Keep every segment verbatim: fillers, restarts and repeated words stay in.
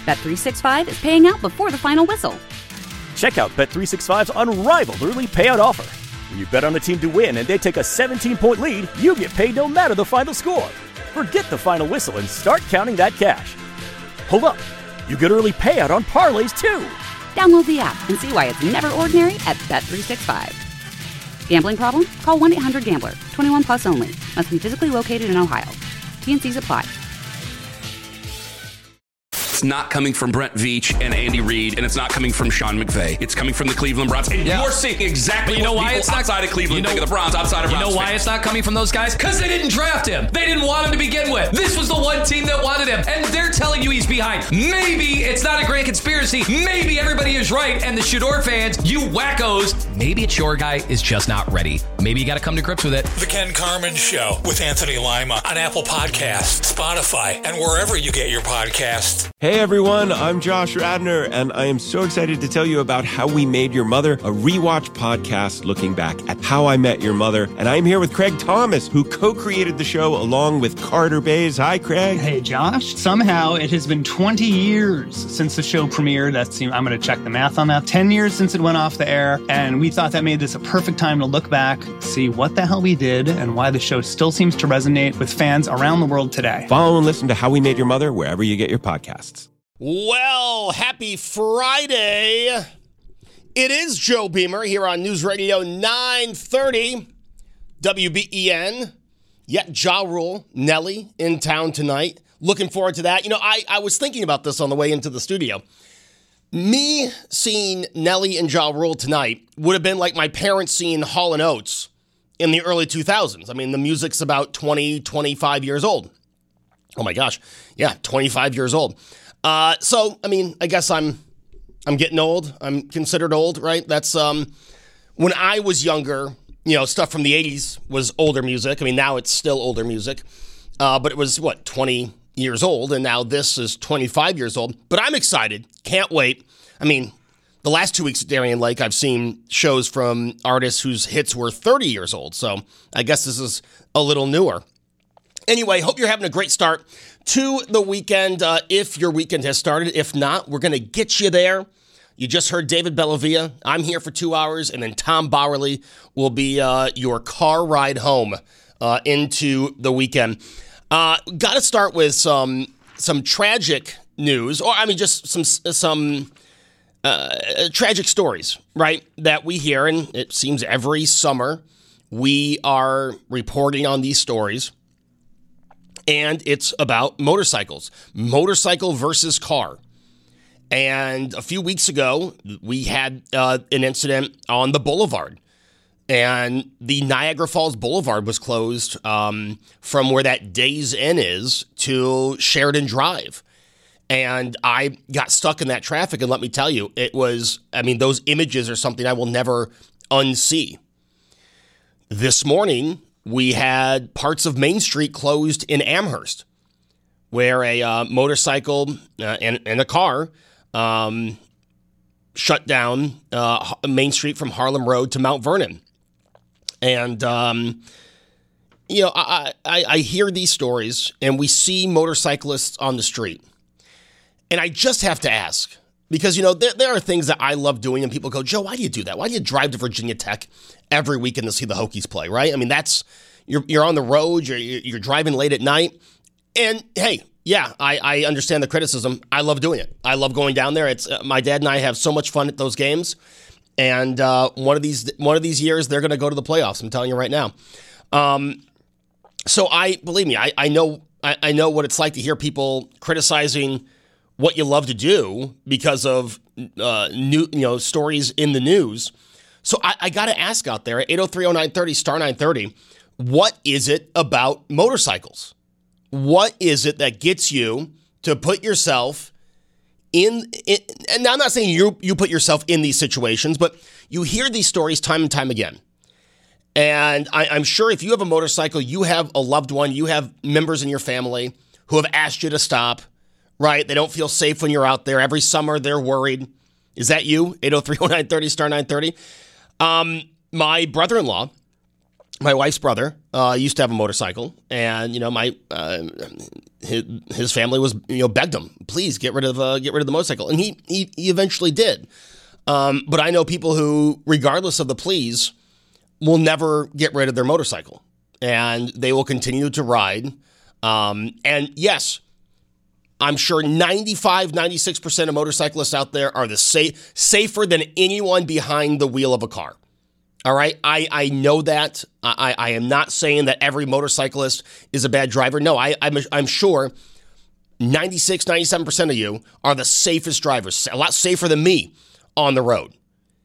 Bet three sixty-five is paying out before the final whistle. Check out Bet three sixty-five's unrivaled early payout offer. When you bet on a team to win and they take a seventeen-point lead, you get paid no matter the final score. Forget the final whistle and start counting that cash. Hold up. You get early payout on parlays, too. Download the app and see why it's never ordinary at Bet three sixty-five. Gambling problem? Call one eight hundred gambler. twenty-one plus only. Must be physically located in Ohio. T and Cs apply. It's not coming from Brent Veach and Andy Reid, and it's not coming from Sean McVay. It's coming from the Cleveland Browns. And yeah. you're seeing exactly you know what why people it's not, outside of Cleveland you know, think of the Browns, outside of You Browns know why fans. it's not coming from those guys? Because they didn't draft him. They didn't want him to begin with. This was the one team that wanted him, and they're telling you he's behind. Maybe it's not a great conspiracy. Maybe everybody is right, and the Shador fans, you wackos, maybe it's your guy is just not ready. Maybe you got to come to grips with it. The Ken Carman Show with Anthony Lima on Apple Podcasts, Spotify, and wherever you get your podcasts. Hey everyone, I'm Josh Radner, and I am so excited to tell you about How We Made Your Mother, a rewatch podcast looking back at How I Met Your Mother. And I'm here with Craig Thomas, who co-created the show along with Carter Bays. Hi, Craig. Hey, Josh. Somehow it has been twenty years since the show premiered. That's, I'm going to check the math on that. ten years since it went off the air, and we thought that made this a perfect time to look back, see what the hell we did, and why the show still seems to resonate with fans around the world today. Follow and listen to How We Made Your Mother wherever you get your podcasts. Well, happy Friday. It is Joe Beamer here on News Radio nine thirty W B E N. Yet Ja Rule, Nelly in town tonight. Looking forward to that. You know, I, I was thinking about this on the way into the studio. Me seeing Nelly and Ja Rule tonight would have been like my parents seeing Hall and Oates in the early two thousands. I mean, the music's about twenty, twenty-five years old. Oh my gosh. Yeah, twenty-five years old. Uh, so, I mean, I guess I'm I'm getting old. I'm considered old, right? That's um, when I was younger, you know, stuff from the eighties was older music. I mean, now it's still older music. Uh, but it was, what, twenty years old, and now this is twenty-five years old. But I'm excited. Can't wait. I mean, the last two weeks at Darien Lake, I've seen shows from artists whose hits were thirty years old. So I guess this is a little newer. Anyway, hope you're having a great start to the weekend, uh, if your weekend has started. If not, we're going to get you there. You just heard David Bellavia. I'm here for two hours, and then Tom Bowerly will be uh, your car ride home uh, into the weekend. Uh, got to start with some some tragic news, or I mean, just some some uh, tragic stories, right, that we hear, and it seems every summer we are reporting on these stories. And it's about motorcycles, motorcycle versus car. And a few weeks ago, we had uh, an incident on the boulevard. And the Niagara Falls Boulevard was closed um, from where that Days Inn is to Sheridan Drive. And I got stuck in that traffic. And let me tell you, it was, I mean, those images are something I will never unsee. This morning, we had parts of Main Street closed in Amherst, where a uh, motorcycle uh, and, and a car um, shut down uh, Main Street from Harlem Road to Mount Vernon. And, um, you know, I, I, I hear these stories, and we see motorcyclists on the street. And I just have to ask, because, you know, there, there are things that I love doing, and people go, Joe, why do you do that? Why do you drive to Virginia Tech every weekend to see the Hokies play, right? I mean, that's, you're you're on the road, you're you're driving late at night, and hey, yeah, I, I understand the criticism. I love doing it. I love going down there. It's uh, my dad and I have so much fun at those games, and uh, one of these one of these years they're going to go to the playoffs. I'm telling you right now. Um, so I believe me, I I know I, I know what it's like to hear people criticizing what you love to do because of uh, new you know stories in the news. So I, I got to ask out there at eight oh three oh nine thirty, star nine thirty, what is it about motorcycles? What is it that gets you to put yourself in, in and I'm not saying you you put yourself in these situations, but you hear these stories time and time again. And I, I'm sure if you have a motorcycle, you have a loved one, you have members in your family who have asked you to stop, right? They don't feel safe when you're out there. Every summer they're worried. Is that you? eight oh three oh nine thirty, star nine thirty. Um, my brother-in-law my wife's brother uh, used to have a motorcycle, and you know, my uh, his, his family was you know begged him, please get rid of uh, get rid of the motorcycle, and he he, he eventually did. Um, but I know people who, regardless of the pleas, will never get rid of their motorcycle, and they will continue to ride. Um, and yes, I'm sure ninety-five, ninety-six percent of motorcyclists out there are the safe, safer than anyone behind the wheel of a car. All right. I, I know that. I, I am not saying that every motorcyclist is a bad driver. No, I, I'm, I'm sure ninety-six, ninety-seven percent of you are the safest drivers, a lot safer than me on the road.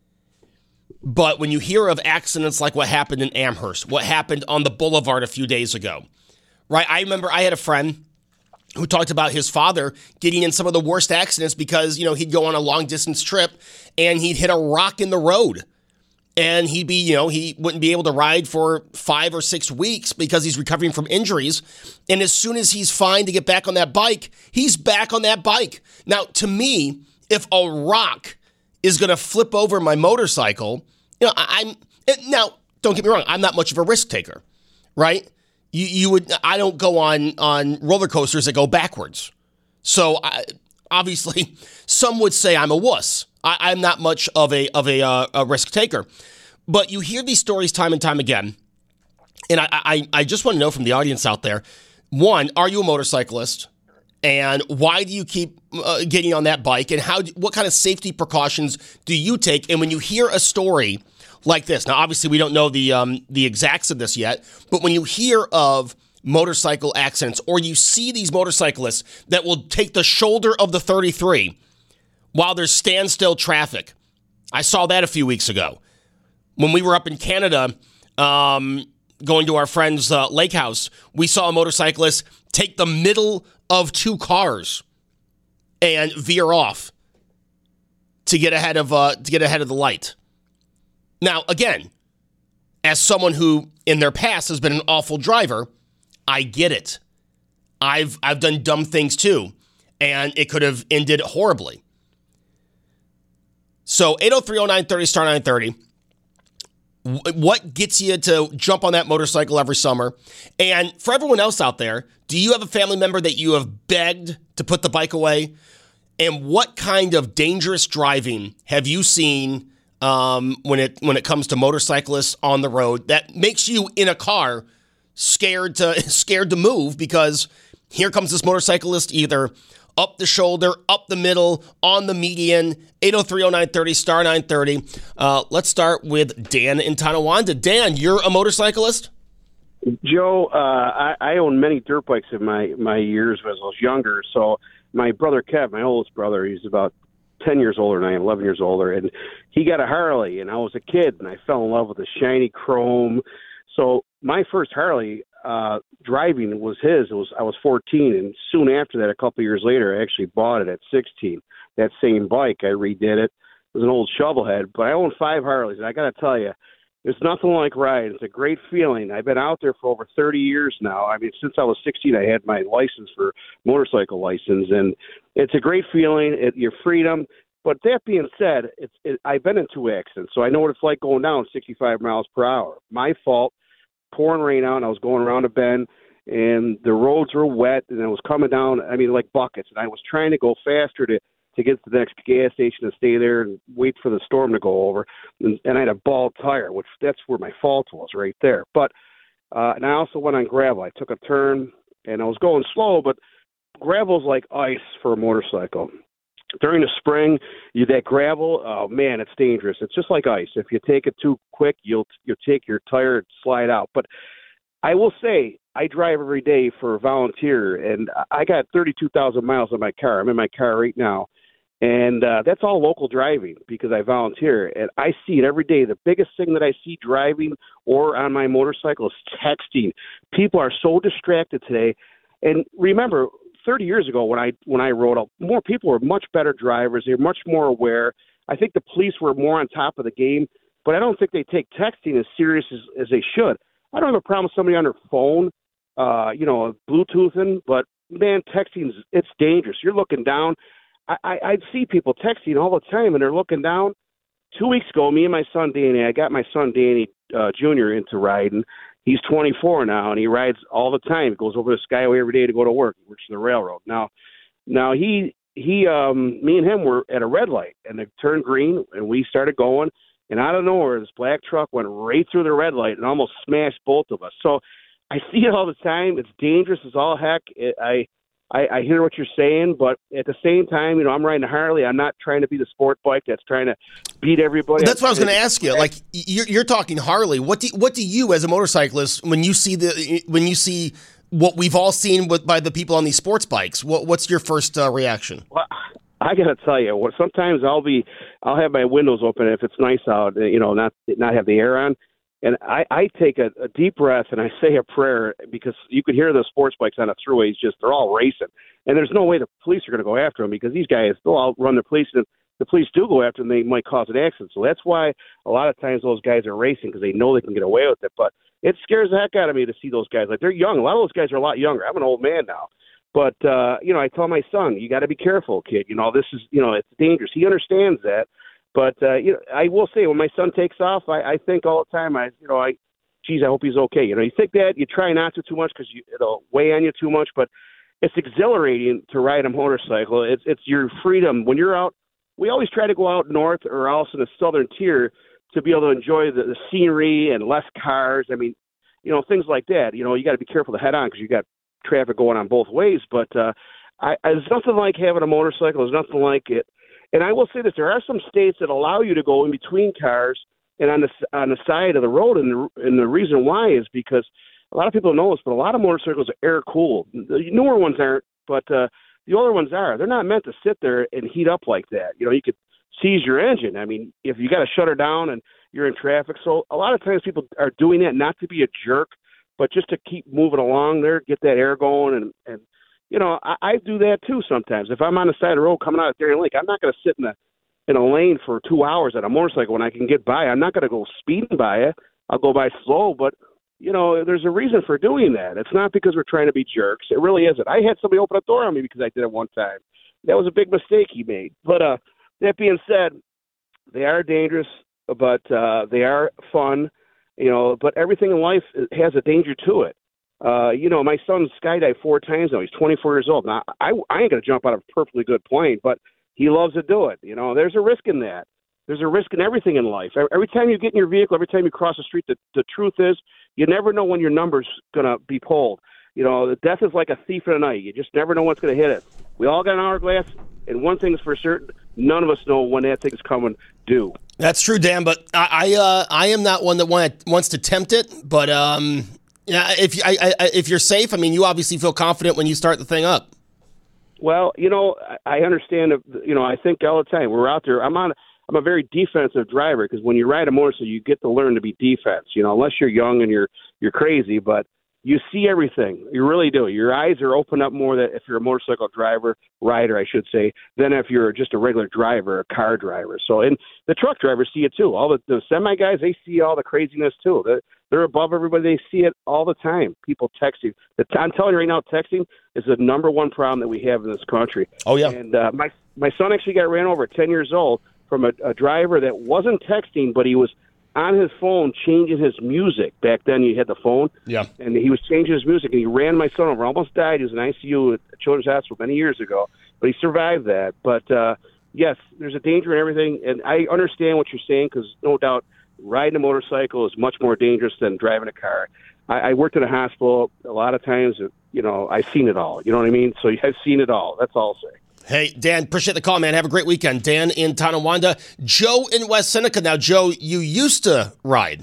But when you hear of accidents like what happened in Amherst, what happened on the boulevard a few days ago, right? I remember I had a friend who talked about his father getting in some of the worst accidents because, you know, he'd go on a long distance trip and he'd hit a rock in the road. And he'd be, you know, he wouldn't be able to ride for five or six weeks because he's recovering from injuries. And as soon as he's fine to get back on that bike, he's back on that bike. Now, to me, if a rock is going to flip over my motorcycle, you know, I'm, now, don't get me wrong, I'm not much of a risk taker, right? You you would, I don't go on, on roller coasters that go backwards. So, I, obviously, some would say I'm a wuss. I, I'm not much of a of a, uh, a risk taker. But you hear these stories time and time again, and I, I, I just want to know from the audience out there, one, are you a motorcyclist? And why do you keep uh, getting on that bike? And how? What kind of safety precautions do you take? And when you hear a story like this, now obviously we don't know the um, the exacts of this yet, but when you hear of motorcycle accidents or you see these motorcyclists that will take the shoulder of the thirty-three while there's standstill traffic, I saw that a few weeks ago. When we were up in Canada, um, going to our friend's uh, lake house, we saw a motorcyclist take the middle of two cars and veer off to get ahead of uh, to get ahead of the light. Now, again, as someone who in their past has been an awful driver, I get it. I've I've done dumb things too, and it could have ended horribly. So eight oh three oh nine thirty star nine thirty. What gets you to jump on that motorcycle every summer? And for everyone else out there, do you have a family member that you have begged to put the bike away? And what kind of dangerous driving have you seen um, when it when it comes to motorcyclists on the road that makes you in a car scared to scared to move because here comes this motorcyclist either up the shoulder, up the middle, on the median, eight oh three oh nine thirty, star nine thirty. Uh, let's start with Dan in Tonawanda. Dan, you're a motorcyclist? Joe, uh, I, I own many dirt bikes in my, my years as I was younger. So my brother Kev, my oldest brother, he's about ten years older than I am, eleven years older, and he got a Harley, and I was a kid, and I fell in love with the shiny chrome. So my first Harley uh, driving was his. It was I was fourteen, and soon after that, a couple of years later, I actually bought it at sixteen. That same bike, I redid it. It was an old shovelhead, but I own five Harleys, and I got to tell you, there's nothing like riding. It's a great feeling. I've been out there for over thirty years now. I mean, since I was sixteen, I had my license for motorcycle license, and it's a great feeling. It, your freedom. But that being said, it's it, I've been in two accidents, so I know what it's like going down sixty-five miles per hour. My fault. Pouring rain out, and I was going around a bend, and the roads were wet, and I was coming down, I mean, like buckets, and I was trying to go faster to, to get to the next gas station to stay there and wait for the storm to go over, and, and I had a bald tire, which that's where my fault was, right there. But, uh, and I also went on gravel. I took a turn, and I was going slow, but gravel's like ice for a motorcycle. During the spring, you that gravel, oh man, it's dangerous. It's just like ice. If you take it too quick, you'll you'll take your tire and slide out. But I will say, I drive every day for a volunteer, and I got thirty-two thousand miles on my car. I'm in my car right now, and uh, that's all local driving because I volunteer, and I see it every day. The biggest thing that I see driving or on my motorcycle is texting. People are so distracted today, and remember, thirty years ago when I when I rode up, more people were much better drivers. They were much more aware. I think the police were more on top of the game, but I don't think they take texting as serious as, as they should. I don't have a problem with somebody on their phone, uh, you know, Bluetoothing, but man, texting, it's dangerous. You're looking down. I, I, I'd see people texting all the time, and they're looking down. Two weeks ago, me and my son Danny, I got my son Danny uh, Junior into riding, he's twenty-four now, and he rides all the time. He goes over the Skyway every day to go to work. He works in the railroad. Now, now he he um, me and him were at a red light, and it turned green, and we started going. And out of nowhere, this black truck went right through the red light and almost smashed both of us. So I see it all the time. It's dangerous as all heck. It, I, I I hear what you're saying, but at the same time, you know, I'm riding a Harley. I'm not trying to be the sport bike that's trying to beat everybody. That's what I was going to ask you. Like, you're, you're talking Harley. What do what do you, as a motorcyclist, when you see the when you see what we've all seen with, by the people on these sports bikes? What, what's your first uh, reaction? Well, I got to tell you, what sometimes I'll be, I'll have my windows open if it's nice out, you know, not not have the air on, and I, I take a, a deep breath and I say a prayer, because you could hear the sports bikes on the throughways, just they're all racing, and there's no way the police are going to go after them, because these guys, they'll outrun the police, and if the police do go after them, they might cause an accident. So that's why a lot of times those guys are racing, because they know they can get away with it. But it scares the heck out of me to see those guys. Like, they're young. A lot of those guys are a lot younger. I'm an old man now. But, uh, you know, I tell my son, you got to be careful, kid. You know, this is, you know, it's dangerous. He understands that. But, uh, you know, I will say, when my son takes off, I, I think all the time, I, you know, I, geez, I hope he's okay. You know, you think that, you try not to too much because it'll weigh on you too much. But it's exhilarating to ride a motorcycle. It's, it's your freedom. When you're out, we always try to go out north or else in the southern tier to be able to enjoy the, the scenery and less cars. I mean, you know, things like that. You know, you got to be careful to head on because you got traffic going on both ways, but uh, I, I, there's nothing like having a motorcycle. There's nothing like it. And I will say this: there are some states that allow you to go in between cars and on the on the side of the road, and the, and the reason why is because a lot of people don't know this, but a lot of motorcycles are air cooled. The newer ones aren't, but uh, the older ones are. They're not meant to sit there and heat up like that. You know, you could seize your engine. I mean, if you got to shut her down and you're in traffic, so a lot of times people are doing that not to be a jerk, but just to keep moving along there, get that air going. And, and you know, I, I do that too sometimes. If I'm on the side of the road coming out of Darien Lake, I'm not going to sit in a, in a lane for two hours on a motorcycle when I can get by. I'm not going to go speeding by it. I'll go by slow, but, you know, there's a reason for doing that. It's not because we're trying to be jerks. It really isn't. I had somebody open a door on me because I did it one time. That was a big mistake he made. But uh, that being said, they are dangerous, but uh, they are fun. You know, but everything in life has a danger to it. Uh, you know, my son's skydived four times now. He's twenty-four years old. Now, I, I ain't going to jump out of a perfectly good plane, but he loves to do it. You know, there's a risk in that. There's a risk in everything in life. Every time you get in your vehicle, every time you cross the street, the, the truth is you never know when your number's going to be pulled. You know, the death is like a thief in the night. You just never know what's going to hit it. We all got an hourglass, and one thing's for certain, none of us know when that thing's coming due. That's true, Dan, but I I, uh, I am not one that want, wants to tempt it, but um, yeah, if, you, I, I, if you're safe, I mean, you obviously feel confident when you start the thing up. Well, you know, I understand, you know, I think all the time, we're out there, I'm on, I'm a very defensive driver, because when you ride a motorcycle, you get to learn to be defense, you know, unless you're young and you're you're crazy, but you see everything. You really do. Your eyes are open up more that if you're a motorcycle driver, rider, I should say, than if you're just a regular driver, a car driver. So, and the truck drivers see it too. All the, the semi guys, they see all the craziness too. They're, they're above everybody. They see it all the time. People texting. I'm telling you right now, texting is the number one problem that we have in this country. Oh, yeah. And uh, my, my son actually got ran over at ten years old from a, a driver that wasn't texting, but he was on his phone changing his music. Back then you had the phone. Yeah. And he was changing his music, and he ran my son over. Almost died. He was in I C U at Children's Hospital many years ago, but he survived that. But, uh, yes, there's a danger in everything, and I understand what you're saying, because no doubt riding a motorcycle is much more dangerous than driving a car. I, I worked in a hospital a lot of times. You know, I've seen it all. You know what I mean? So I've seen it all. That's all I'll say. Hey, Dan, appreciate the call, man. Have a great weekend. Dan in Tonawanda. Joe in West Seneca. Now, Joe, you used to ride.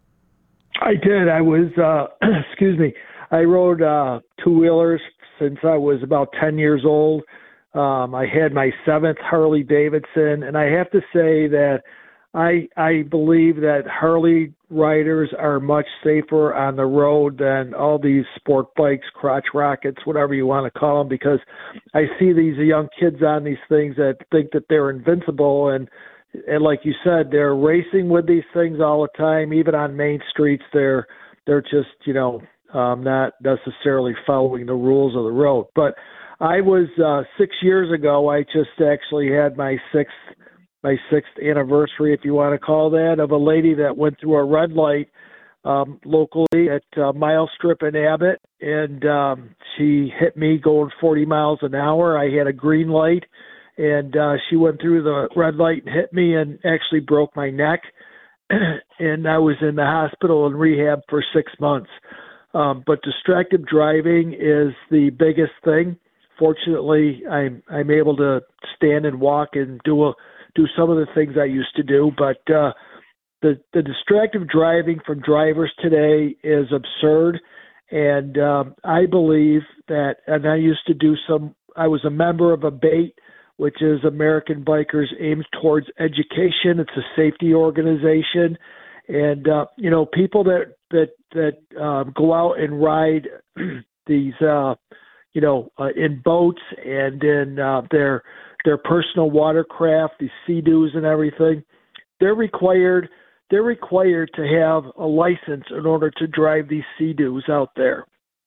I did. I was, uh, excuse me, I rode uh, two-wheelers since I was about ten years old. Um, I had my seventh Harley Davidson, and I have to say that I I believe that Harley riders are much safer on the road than all these sport bikes, crotch rockets, whatever you want to call them, because I see these young kids on these things that think that they're invincible, and and like you said, they're racing with these things all the time. Even on main streets, they're they're just you know um, not necessarily following the rules of the road. But I was uh, six years ago. I just actually had my sixth. my sixth anniversary, if you want to call that, of a lady that went through a red light um, locally at uh, Mile Strip in Abbott, and um, she hit me going forty miles an hour. I had a green light, and uh, she went through the red light and hit me and actually broke my neck. And I was in the hospital and rehab for six months. Um, but distracted driving is the biggest thing. Fortunately, I'm I'm able to stand and walk and do a, do some of the things I used to do, but uh, the the distracted driving from drivers today is absurd, and um, I believe that. And I used to do some. I was a member of ABATE, which is American Bikers Aims Towards Education. It's a safety organization, and uh, you know, people that that that um, go out and ride these, uh, you know, uh, in boats and in uh, their their personal watercraft, these Sea-Doos and everything. They're required. They're required to have a license in order to drive these Sea-Doos out there.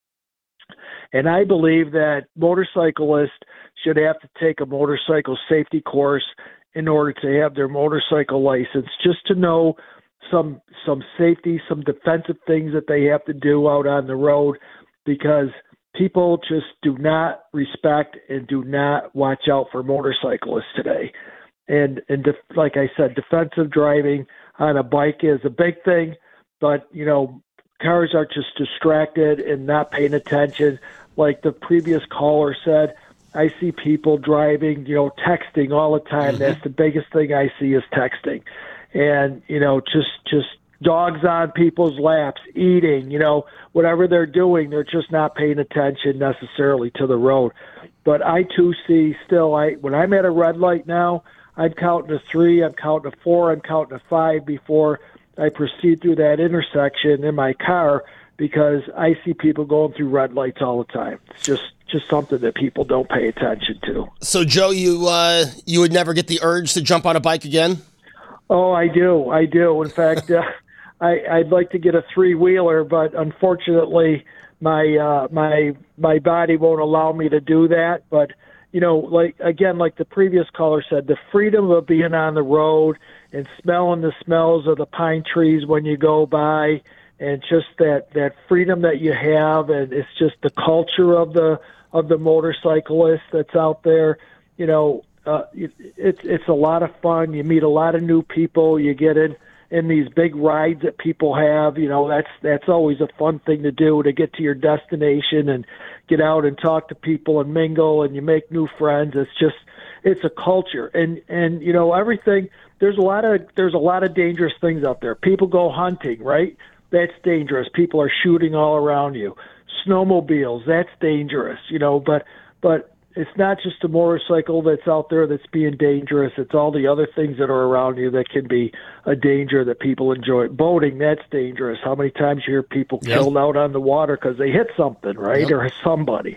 And I believe that motorcyclists should have to take a motorcycle safety course in order to have their motorcycle license, just to know some some safety, some defensive things that they have to do out on the road, because people just do not respect and do not watch out for motorcyclists today. And, and def- like I said, defensive driving on a bike is a big thing, but, you know, cars are just distracted and not paying attention. Like the previous caller said, I see people driving, you know, texting all the time. Mm-hmm. That's the biggest thing I see is texting. And, you know, just just dogs on people's laps, eating, you know, whatever they're doing, they're just not paying attention necessarily to the road. But I, too, see still, I when I'm at a red light now, I'm counting to three, I'm counting to four, I'm counting to five before I proceed through that intersection in my car, because I see people going through red lights all the time. It's just just something that people don't pay attention to. So, Joe, you uh, you would never get the urge to jump on a bike again? Oh, I do. I do. In fact, uh, I, I'd like to get a three-wheeler, but unfortunately, my uh, my my body won't allow me to do that. But, you know, like again, like the previous caller said, the freedom of being on the road and smelling the smells of the pine trees when you go by, and just that, that freedom that you have, and it's just the culture of the of the motorcyclist that's out there. You know, uh, it, it's it's a lot of fun. You meet a lot of new people. You get in in these big rides that people have. You know, that's that's always a fun thing to do, to get to your destination and get out and talk to people and mingle, and you make new friends. It's just it's a culture, and and you know everything. There's a lot of there's a lot of dangerous things out there. People go hunting, right? That's dangerous. People are shooting all around you. Snowmobiles, that's dangerous, you know, but but it's not just a motorcycle that's out there that's being dangerous. It's all the other things that are around you that can be a danger that people enjoy. Boating, that's dangerous. How many times you hear people yep. killed out on the water because they hit something, right, yep. or somebody.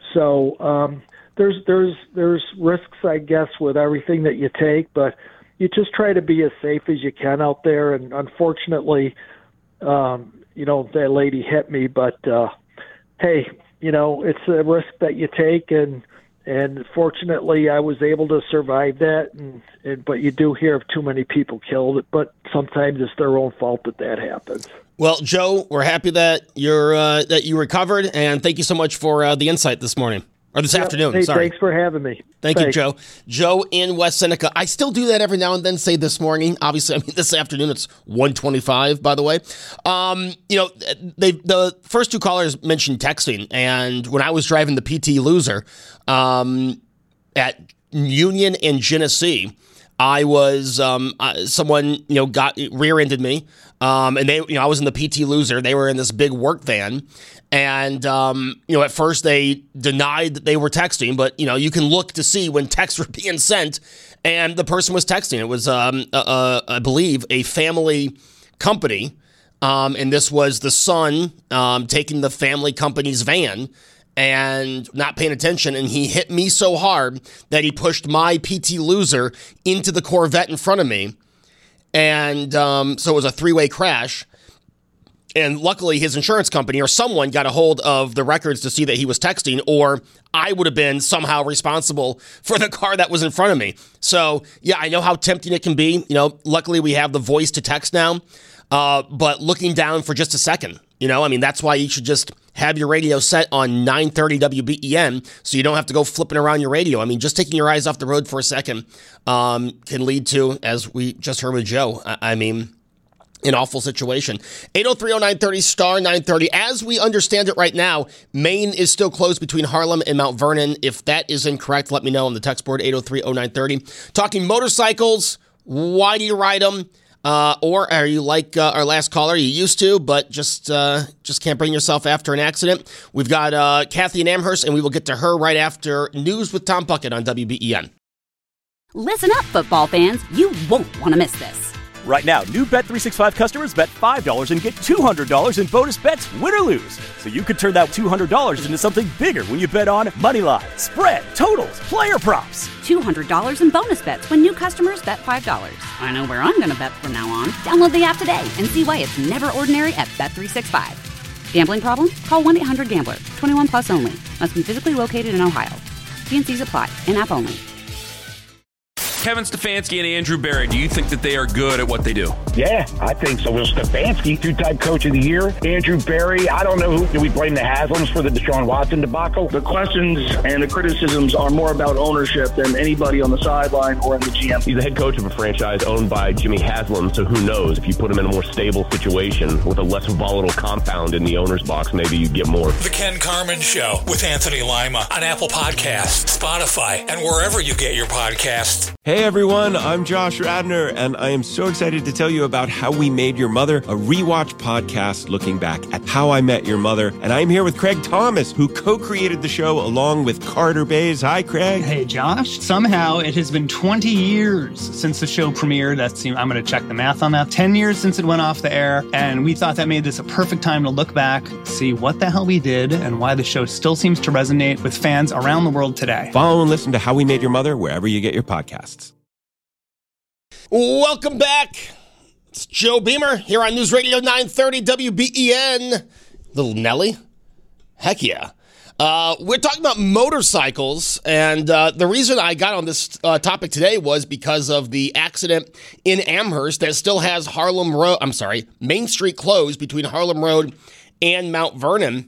So um, there's there's there's risks, I guess, with everything that you take, but you just try to be as safe as you can out there. And unfortunately, um, you know, that lady hit me, but uh, hey, you know, it's a risk that you take, and and fortunately, I was able to survive that. And, and but you do hear of too many people killed, but sometimes it's their own fault that that happens. Well, Joe, we're happy that you're uh, that you recovered, and thank you so much for uh, the insight this morning. Or this yep. afternoon, hey, sorry. Thanks for having me. Thank thanks. you, Joe. Joe in West Seneca. I still do that every now and then, say this morning. Obviously, I mean, this afternoon, it's one twenty-five, by the way. Um, you know, they the first two callers mentioned texting, and when I was driving the P T Loser um, at Union and Genesee, I was, um, uh, someone, you know, got, rear-ended me, um, and they, you know, I was in the P T Loser. They were in this big work van. And, um, you know, at first they denied that they were texting, but, you know, you can look to see when texts were being sent, and the person was texting. It was, um, uh, I believe, a family company, um, and this was the son um, taking the family company's van and not paying attention, and he hit me so hard that he pushed my P T Loser into the Corvette in front of me, and um, so it was a three-way crash. And luckily, his insurance company or someone got a hold of the records to see that he was texting, or I would have been somehow responsible for the car that was in front of me. So, yeah, I know how tempting it can be. You know, luckily we have the voice to text now. uh, but looking down for just a second. You know, I mean, that's why you should just have your radio set on nine thirty W B E N so you don't have to go flipping around your radio. I mean, just taking your eyes off the road for a second um, can lead to, as we just heard with Joe, I, I mean, an awful situation. eight oh three oh nine thirty, star nine thirty. As we understand it right now, Maine is still closed between Harlem and Mount Vernon. If that is incorrect, let me know on the text board, eight oh three oh nine thirty. Talking motorcycles, why do you ride them? Uh, or are you like uh, our last caller? You used to, but just uh, just can't bring yourself after an accident. We've got uh, Kathy in Amherst, and we will get to her right after News with Tom Puckett on W B E N. Listen up, football fans. You won't want to miss this. Right now, new Bet three sixty-five customers bet five dollars and get two hundred dollars in bonus bets, win or lose. So you could turn that two hundred dollars into something bigger when you bet on money line, spread, totals, player props. two hundred dollars in bonus bets when new customers bet five dollars. I know where I'm going to bet from now on. Download the app today and see why it's never ordinary at Bet three sixty-five. Gambling problem? Call one eight hundred gambler. twenty-one plus only. Must be physically located in Ohio. T N Cs apply. In-app only. Kevin Stefanski and Andrew Berry, do you think that they are good at what they do? Yeah, I think so. Well, Stefanski, two-time coach of the year. Andrew Berry, I don't know who. Do we blame the Haslams for the Deshaun Watson debacle? The questions and the criticisms are more about ownership than anybody on the sideline or in the G M. He's the head coach of a franchise owned by Jimmy Haslam, so who knows? If you put him in a more stable situation with a less volatile compound in the owner's box, maybe you get more. The Ken Carman Show with Anthony Lima on Apple Podcasts, Spotify, and wherever you get your podcasts. Hey everyone, I'm Josh Radner, and I am so excited to tell you about How We Made Your Mother, a rewatch podcast looking back at How I Met Your Mother. And I'm here with Craig Thomas, who co-created the show along with Carter Bays. Hi, Craig. Hey, Josh. Somehow it has been twenty years since the show premiered. That's, I'm going to check the math on that. ten years since it went off the air, and we thought that made this a perfect time to look back, see what the hell we did, and why the show still seems to resonate with fans around the world today. Follow and listen to How We Made Your Mother wherever you get your podcasts. Welcome back. It's Joe Beamer here on News Radio nine thirty W B E N. Little Nelly? Heck yeah. Uh, we're talking about motorcycles, and uh, the reason I got on this uh, topic today was because of the accident in Amherst that still has Harlem Road, I'm sorry, Main Street closed between Harlem Road and Mount Vernon.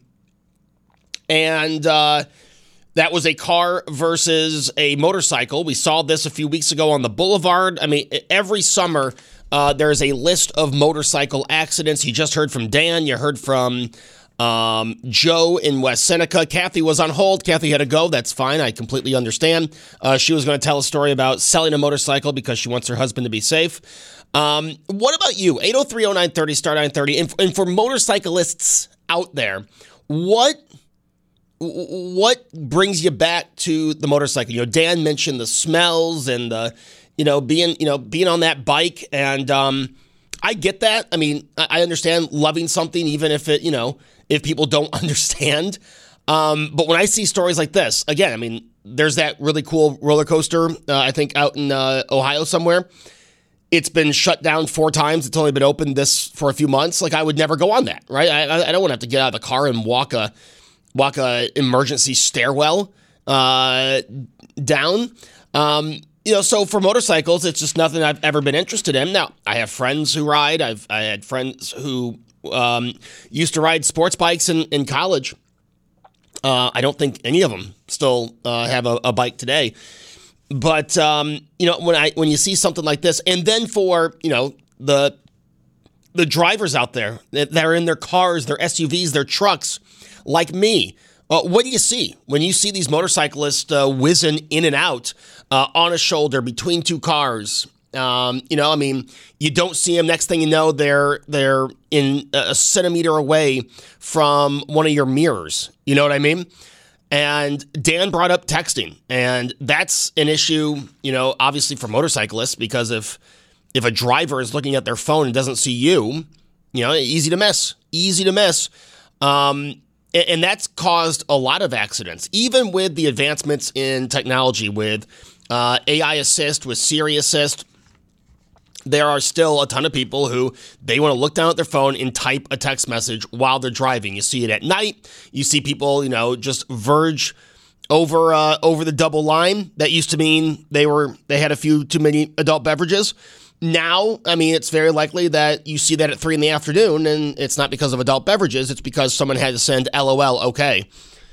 And uh, that was a car versus a motorcycle. We saw this a few weeks ago on the boulevard. I mean, every summer uh, there's a list of motorcycle accidents. You just heard from Dan. You heard from um, Joe in West Seneca. Kathy was on hold. Kathy had to go. That's fine. I completely understand. Uh, she was going to tell a story about selling a motorcycle because she wants her husband to be safe. Um, what about you? eight oh three oh nine thirty, star nine thirty. And, and for motorcyclists out there, what... What brings you back to the motorcycle? You know, Dan mentioned the smells and the, you know, being, you know, being on that bike. And um, I get that. I mean, I understand loving something, even if it, you know, if people don't understand. Um, but when I see stories like this, again, I mean, there's that really cool roller coaster, uh, I think out in uh, Ohio somewhere. It's been shut down four times. It's only been open this for a few months. Like, I would never go on that, right? I, I don't want to have to get out of the car and walk a, walk a emergency stairwell uh, down. Um, you know, so for motorcycles, it's just nothing I've ever been interested in. Now, I have friends who ride. I've I had friends who um, used to ride sports bikes in, in college. Uh, I don't think any of them still uh, have a, a bike today. But um, you know, when I when you see something like this, and then for you know the the drivers out there that are in their cars, their S U Vs, their trucks, like me, uh, what do you see when you see these motorcyclists uh, whizzing in and out uh, on a shoulder between two cars? Um, you know, I mean, you don't see them. Next thing you know, they're they're in a centimeter away from one of your mirrors. You know what I mean? And Dan brought up texting, and that's an issue, you know, obviously for motorcyclists, because if if a driver is looking at their phone and doesn't see you, you know, easy to miss, easy to miss. Um, And that's caused a lot of accidents, even with the advancements in technology, with uh, A I assist, with Siri assist. There are still a ton of people who they want to look down at their phone and type a text message while they're driving. You see it at night. You see people, you know, just verge over uh, over the double line. That used to mean they were they had a few too many adult beverages. Now, I mean, it's very likely that you see that at three in the afternoon, and it's not because of adult beverages. It's because someone had to send LOL okay.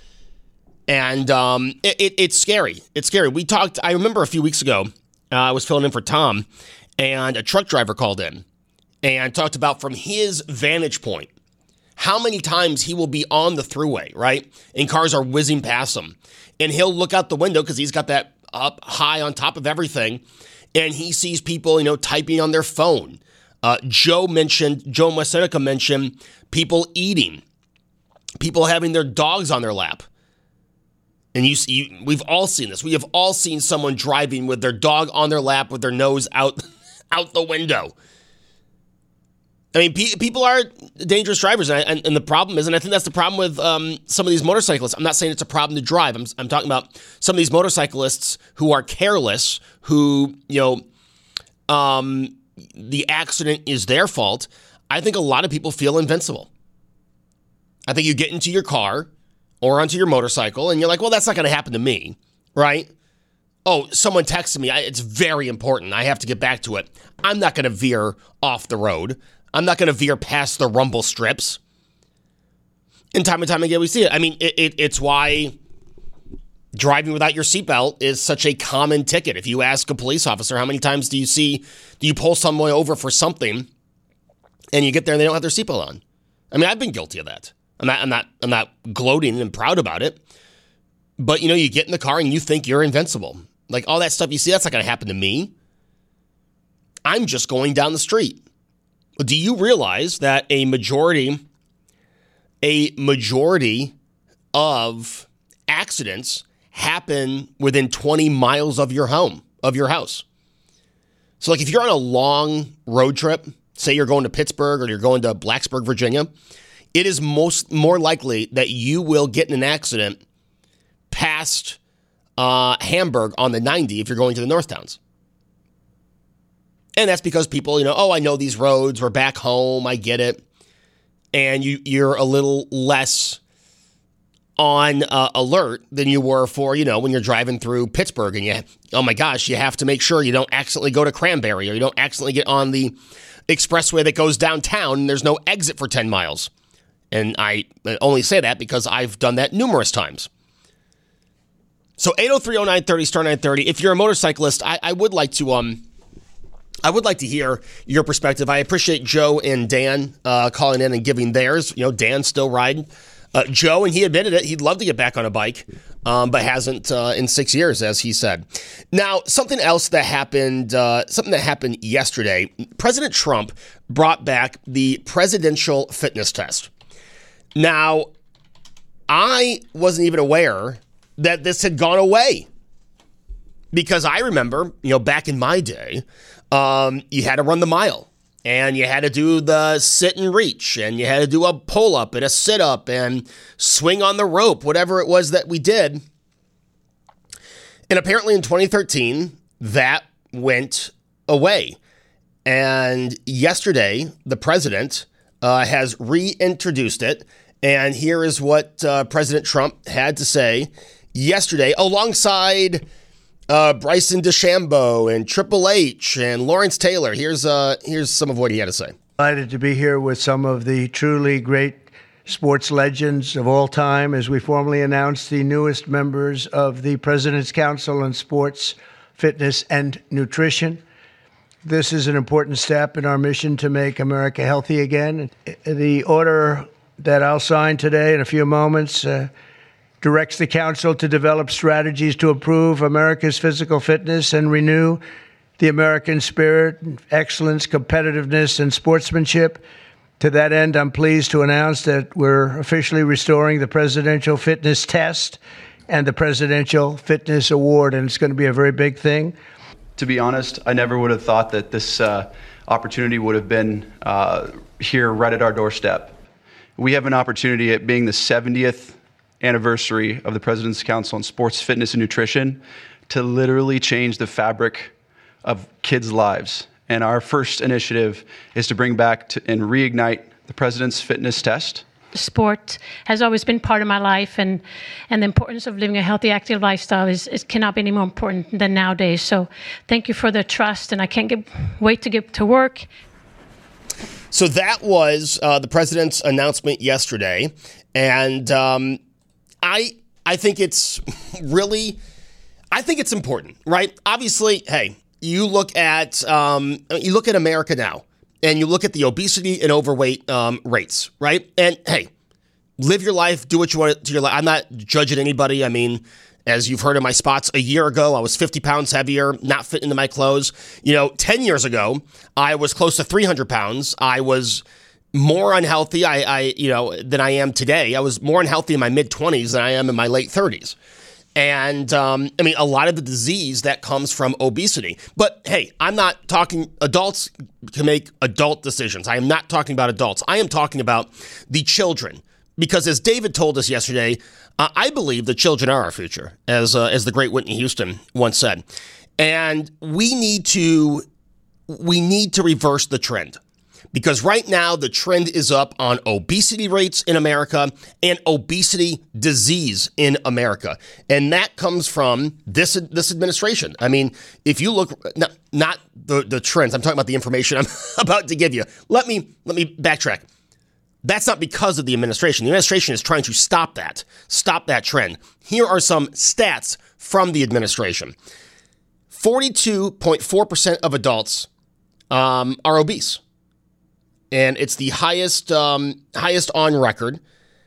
And um, it, it, it's scary. It's scary. We talked, I remember a few weeks ago, uh, I was filling in for Tom, and a truck driver called in and talked about from his vantage point, how many times he will be on the thruway, right? And cars are whizzing past him. And he'll look out the window because he's got that up high on top of everything. And he sees people, you know, typing on their phone. Uh, Joe mentioned, Joe Masenica mentioned people eating, people having their dogs on their lap. And you, you, we've all seen this. We have all seen someone driving with their dog on their lap with their nose out, out the window. I mean, pe- people are dangerous drivers, and, and, and the problem is, and I think that's the problem with um, some of these motorcyclists. I'm not saying it's a problem to drive. I'm, I'm talking about some of these motorcyclists who are careless, who, you know, um, the accident is their fault. I think a lot of people feel invincible. I think you get into your car or onto your motorcycle, and you're like, well, that's not going to happen to me, right? Oh, someone texted me. I, it's very important. I have to get back to it. I'm not going to veer off the road. I'm not going to veer past the rumble strips. And time and time again, we see it. I mean, it, it, it's why driving without your seatbelt is such a common ticket. If you ask a police officer, how many times do you see, do you pull someone over for something and you get there and they don't have their seatbelt on? I mean, I've been guilty of that. I'm not, I'm not, I'm not gloating and proud about it. But, you know, you get in the car and you think you're invincible. Like all that stuff you see, that's not going to happen to me. I'm just going down the street. Do you realize that a majority, a majority of accidents happen within twenty miles of your home, of your house? So like if you're on a long road trip, say you're going to Pittsburgh or you're going to Blacksburg, Virginia, it is most more likely that you will get in an accident past uh, Hamburg on the ninety if you're going to the North Towns. And that's because people, you know, oh, I know these roads. We're back home. I get it. And you, you're a little less on uh, alert than you were for, you know, when you're driving through Pittsburgh and you, oh my gosh, you have to make sure you don't accidentally go to Cranberry or you don't accidentally get on the expressway that goes downtown and there's no exit for ten miles. And I only say that because I've done that numerous times. So eight oh three oh nine thirty, star nine thirty. If you're a motorcyclist, I, I would like to... um. I would like to hear your perspective. I appreciate Joe and Dan uh, calling in and giving theirs. You know, Dan's still riding. Uh, Joe, and he admitted it, he'd love to get back on a bike, um, but hasn't uh, in six years, as he said. Now, something else that happened, uh, something that happened yesterday, President Trump brought back the presidential fitness test. Now, I wasn't even aware that this had gone away because I remember, you know, back in my day, Um, you had to run the mile and you had to do the sit and reach and you had to do a pull up and a sit up and swing on the rope, whatever it was that we did. And apparently in twenty thirteen, that went away. And yesterday, the president uh, has reintroduced it. And here is what uh, President Trump had to say yesterday alongside Uh, Bryson DeChambeau and Triple H and Lawrence Taylor. Here's uh, here's some of what he had to say. Delighted to be here with some of the truly great sports legends of all time as we formally announce the newest members of the President's Council on Sports, Fitness, and Nutrition. This is an important step in our mission to make America healthy again. The order that I'll sign today in a few moments uh, directs the council to develop strategies to improve America's physical fitness and renew the American spirit, excellence, competitiveness, and sportsmanship. To that end, I'm pleased to announce that we're officially restoring the Presidential Fitness Test and the Presidential Fitness Award, and it's going to be a very big thing. To be honest, I never would have thought that this uh, opportunity would have been uh, here right at our doorstep. We have an opportunity at being the seventieth anniversary of the President's Council on Sports, Fitness, and Nutrition to literally change the fabric of kids' lives. And our first initiative is to bring back to, and reignite the President's Fitness Test sport has always been part of my life, and, and the importance of living a healthy, active lifestyle is, is cannot be any more important than nowadays. So thank you for the trust, and I can't get, wait to get to work. So that was uh, the president's announcement yesterday, and um, I I think it's really, I think it's important, right? Obviously, hey, you look at um, you look at America now. And you look at the obesity and overweight um, rates, right? And hey, live your life, do what you want to your life. I'm not judging anybody. I mean, as you've heard in my spots, a year ago, I was fifty pounds heavier, not fit into my clothes. You know, ten years ago, I was close to three hundred pounds. I was more unhealthy I, I, you know, than I am today. I was more unhealthy in my mid-twenties than I am in my late thirties. And, um, I mean, a lot of the disease that comes from obesity. But, hey, I'm not talking adults can make adult decisions. I am not talking about adults. I am talking about the children. Because as David told us yesterday, uh, I believe the children are our future, as uh, as the great Whitney Houston once said. And we need to we need to reverse the trend. Because right now, the trend is up on obesity rates in America and obesity disease in America. And that comes from this this administration. I mean, if you look, not, not the, the trends, I'm talking about the information I'm about to give you. Let me let me backtrack. That's not because of the administration. The administration is trying to stop that, stop that trend. Here are some stats from the administration. forty-two point four percent of adults um, are obese. And it's the highest um, highest on record.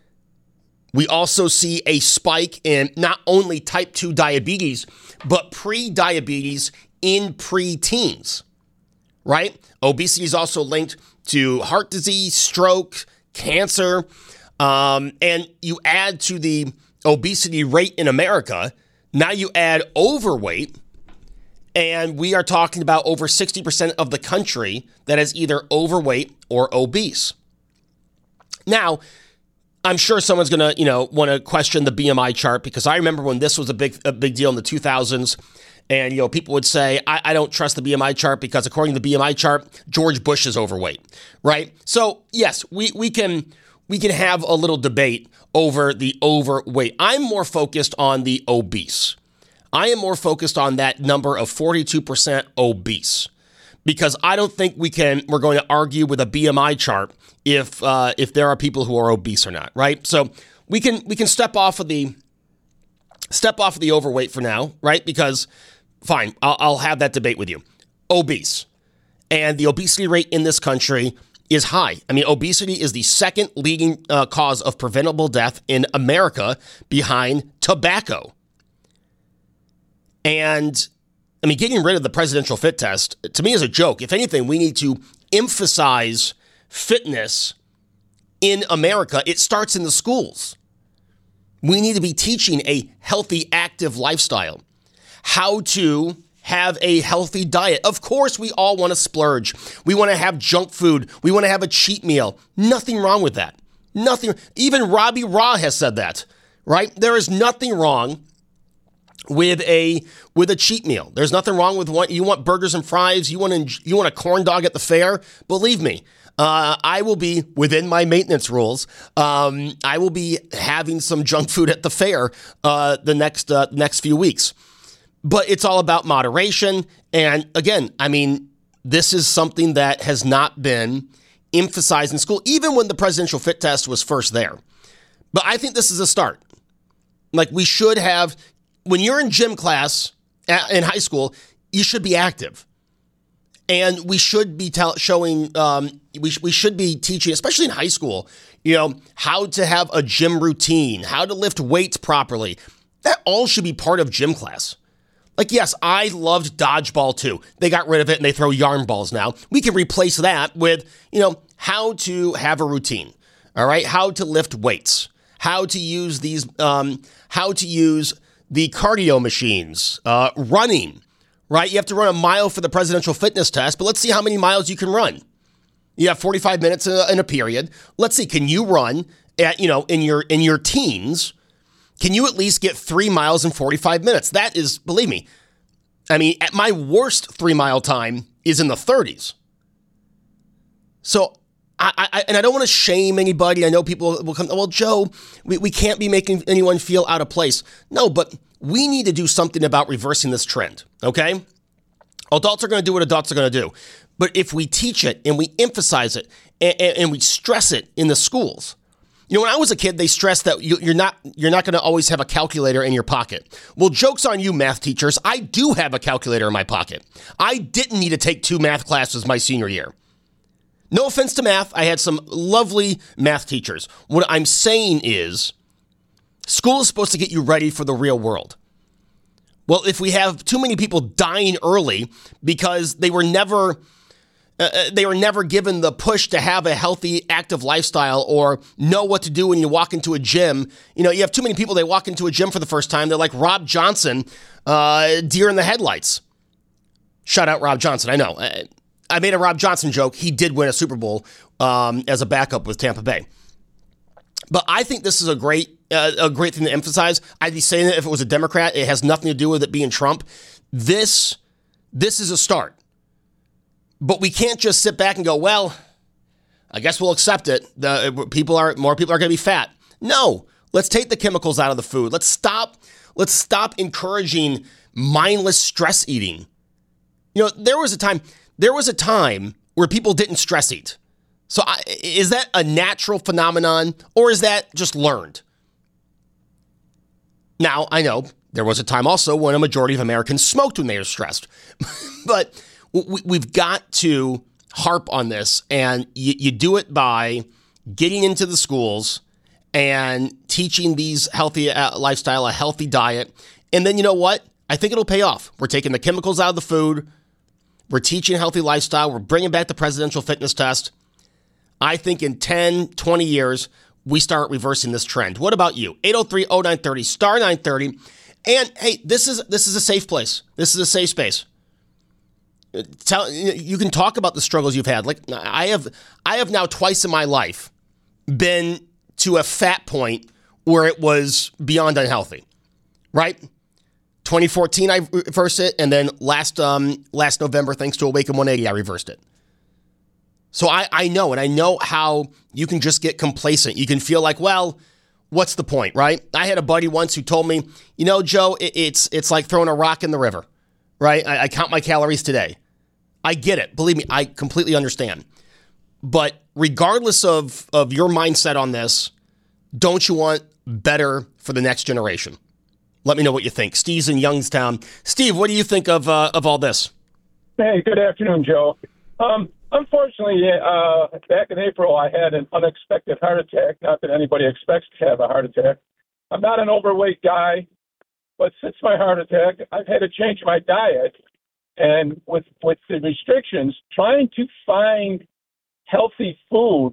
We also see a spike in not only type two diabetes, but pre-diabetes in pre-teens, right? Obesity is also linked to heart disease, stroke, cancer. Um, and you add to the obesity rate in America, now you add overweight. And we are talking about over sixty percent of the country that is either overweight or obese. Now, I'm sure someone's going to, you know, want to question the B M I chart, because I remember when this was a big a big deal in the two thousands, and, you know, people would say, I, I don't trust the B M I chart because according to the B M I chart, George Bush is overweight, right? So, yes, we, we can we can have a little debate over the overweight. I'm more focused on the obese. I am more focused on that number of forty-two percent obese, because I don't think we can, we're going to argue with a B M I chart if uh, if there are people who are obese or not, right? So we can we can step off of the step off of the overweight for now, right? Because fine, I'll, I'll have that debate with you. Obese, and the obesity rate in this country is high. I mean, obesity is the second leading uh, cause of preventable death in America, behind tobacco. And, I mean, getting rid of the presidential fit test, to me, is a joke. If anything, we need to emphasize fitness in America. It starts in the schools. We need to be teaching a healthy, active lifestyle, how to have a healthy diet. Of course, we all want to splurge. We want to have junk food. We want to have a cheat meal. Nothing wrong with that. Nothing. Even Robbie Raw has said that, right? There is nothing wrong with a with a cheat meal. There's nothing wrong with what you want. Burgers and fries. You want to, you want a corn dog at the fair. Believe me, uh, I will be within my maintenance rules. Um, I will be having some junk food at the fair uh, the next uh, next few weeks. But it's all about moderation. And again, I mean, this is something that has not been emphasized in school, even when the presidential fit test was first there. But I think this is a start. Like, we should have. When you're in gym class in high school, you should be active. And we should be tell, showing, um, we, sh- we should be teaching, especially in high school, you know, how to have a gym routine, how to lift weights properly. That all should be part of gym class. Like, yes, I loved dodgeball too. They got rid of it and they throw yarn balls now. We can replace that with, you know, how to have a routine, all right? How to lift weights, how to use these, um, how to use the cardio machines, uh, running, right? You have to run a mile for the presidential fitness test, but let's see how many miles you can run. You have forty-five minutes in a, in a period. Let's see, can you run at, you know, in your in your teens? Can you at least get three miles in forty-five minutes? That is, believe me, I mean, at my worst three mile time is in the thirties. So I, I and I don't want to shame anybody. I know people will come, well, Joe, we, we can't be making anyone feel out of place. No, but we need to do something about reversing this trend, okay? Adults are going to do what adults are going to do. But if we teach it and we emphasize it and, and, and we stress it in the schools, you know, when I was a kid, they stressed that you, you're not you're not going to always have a calculator in your pocket. Well, joke's on you, math teachers. I do have a calculator in my pocket. I didn't need to take two math classes my senior year. No offense to math. I had some lovely math teachers. What I'm saying is, school is supposed to get you ready for the real world. Well, if we have too many people dying early because they were never uh, they were never given the push to have a healthy, active lifestyle or know what to do when you walk into a gym. You know, you have too many people, they walk into a gym for the first time. They're like Rob Johnson, uh, deer in the headlights. Shout out Rob Johnson. I know. I made a Rob Johnson joke. He did win a Super Bowl um, as a backup with Tampa Bay. But I think this is a great uh, a great thing to emphasize. I'd be saying that if it was a Democrat. It has nothing to do with it being Trump. This, this is a start. But we can't just sit back and go, well, I guess we'll accept it. The people are more people are going to be fat. No, let's take the chemicals out of the food. Let's stop. Let's stop encouraging mindless stress eating. You know, there was a time. There was a time where people didn't stress eat. So I, is that a natural phenomenon or is that just learned? Now, I know there was a time also when a majority of Americans smoked when they were stressed. But we, we've got to harp on this, and you, you do it by getting into the schools and teaching these healthy uh, lifestyle, a healthy diet. And then you know what? I think it'll pay off. We're taking the chemicals out of the food. We're teaching healthy lifestyle. We're bringing back the presidential fitness test. I think in ten, twenty years, we start reversing this trend. What about you? eight oh three oh nine three oh, star nine thirty. And hey, this is this is a safe place. This is a safe space. Tell, you can talk about the struggles you've had. Like I have, I have now twice in my life been to a fat point where it was beyond unhealthy, right? twenty fourteen, I reversed it, and then last um, last November, thanks to Awaken one eighty, I reversed it. So I, I know, and I know how you can just get complacent. You can feel like, well, what's the point, right? I had a buddy once who told me, you know, Joe, it, it's it's like throwing a rock in the river, right? I, I count my calories today. I get it. Believe me, I completely understand. But regardless of, of your mindset on this, don't you want better for the next generation? Let me know what you think. Steve's in Youngstown. Steve, what do you think of uh, of all this? Hey, good afternoon, Joe. Um, unfortunately, uh, back in April, I had an unexpected heart attack. Not that anybody expects to have a heart attack. I'm not an overweight guy, but since my heart attack, I've had to change my diet. And with with the restrictions, trying to find healthy food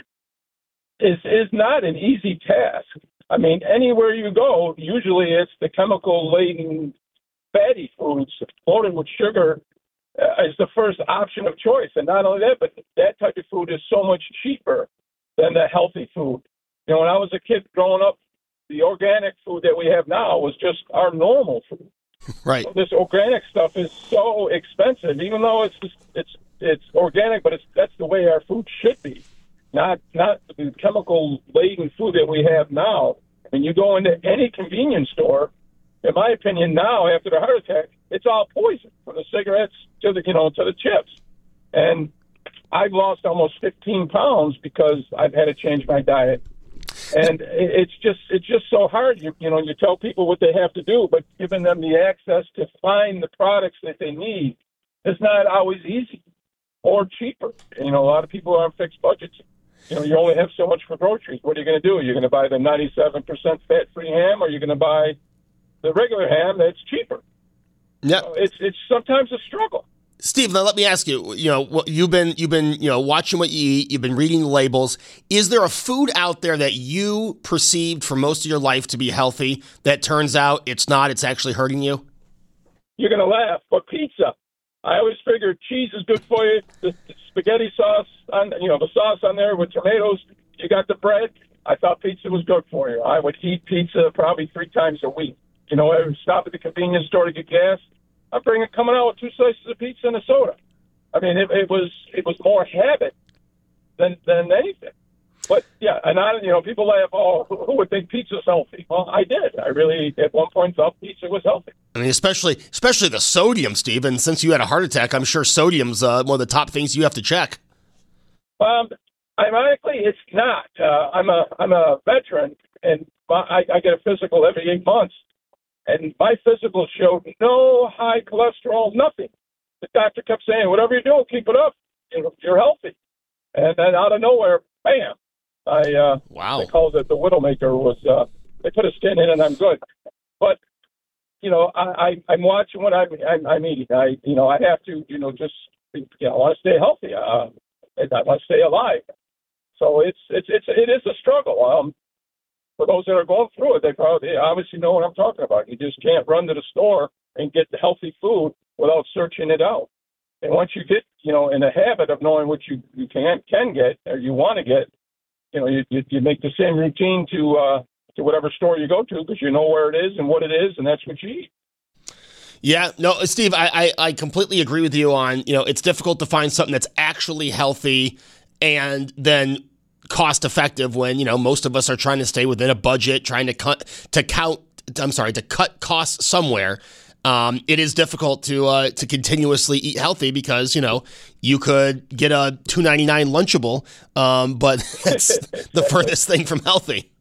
is is not an easy task. I mean, anywhere you go, usually it's the chemical-laden fatty foods loaded with sugar uh, is the first option of choice. And not only that, but that type of food is so much cheaper than the healthy food. You know, when I was a kid growing up, the organic food that we have now was just our normal food. Right. So this organic stuff is so expensive, even though it's just, it's it's organic, but it's that's the way our food should be. Not not the chemical-laden food that we have now. When you go into any convenience store, in my opinion, now after the heart attack, it's all poison, from the cigarettes to the you know to the chips. And I've lost almost fifteen pounds because I've had to change my diet. And it's just it's just so hard. You you know you tell people what they have to do, but giving them the access to find the products that they need is not always easy or cheaper. You know, a lot of people are on fixed budgets. You know, you only have so much for groceries. What are you going to do? You're going to buy the ninety-seven percent fat-free ham, or you're going to buy the regular ham that's cheaper? Yeah, so it's it's sometimes a struggle. Steve, now let me ask you. You know, you've been you've been you know watching what you eat. You've been reading the labels. Is there a food out there that you perceived for most of your life to be healthy that turns out it's not? It's actually hurting you? You're going to laugh, but pizza. I always figured cheese is good for you. The, the spaghetti sauce, on you know, the sauce on there with tomatoes. You got the bread. I thought pizza was good for you. I would eat pizza probably three times a week. You know, I would stop at the convenience store to get gas. I'm bringing coming out with two slices of pizza and a soda. I mean, it, it was it was more habit than than anything. But yeah, and I, you know, people laugh, oh, who would think pizza's healthy? Well, I did. I really, at one point, thought pizza was healthy. I mean, especially especially the sodium, Steve. And since you had a heart attack, I'm sure sodium's uh, one of the top things you have to check. Um, ironically, it's not. Uh, I'm a I'm a veteran, and my, I, I get a physical every eight months, and my physical showed no high cholesterol, nothing. The doctor kept saying, "Whatever you're doing, keep it up. You know, you're healthy." And then out of nowhere, bam! I uh, wow. They called it the Widowmaker. Was uh, they put a stent in, and I'm good. But you know, I, I I'm watching what I'm, I'm I'm eating. I you know I have to you know just you know I want to stay healthy. Uh, I want to stay alive. So it's it's it's it is a struggle. Um, for those that are going through it, they probably they obviously know what I'm talking about. You just can't run to the store and get the healthy food without searching it out. And once you get you know in the habit of knowing what you, you can can get or you want to get, you know you, you you make the same routine to uh, to whatever store you go to because you know where it is and what it is, and that's what you eat. Yeah, no, Steve, I, I, I completely agree with you on, you know, it's difficult to find something that's actually healthy and then cost effective when, you know, most of us are trying to stay within a budget, trying to cut, to count, I'm sorry, to cut costs somewhere. Um, it is difficult to uh, to continuously eat healthy because, you know, you could get a two ninety-nine Lunchable, um, but that's the furthest thing from healthy.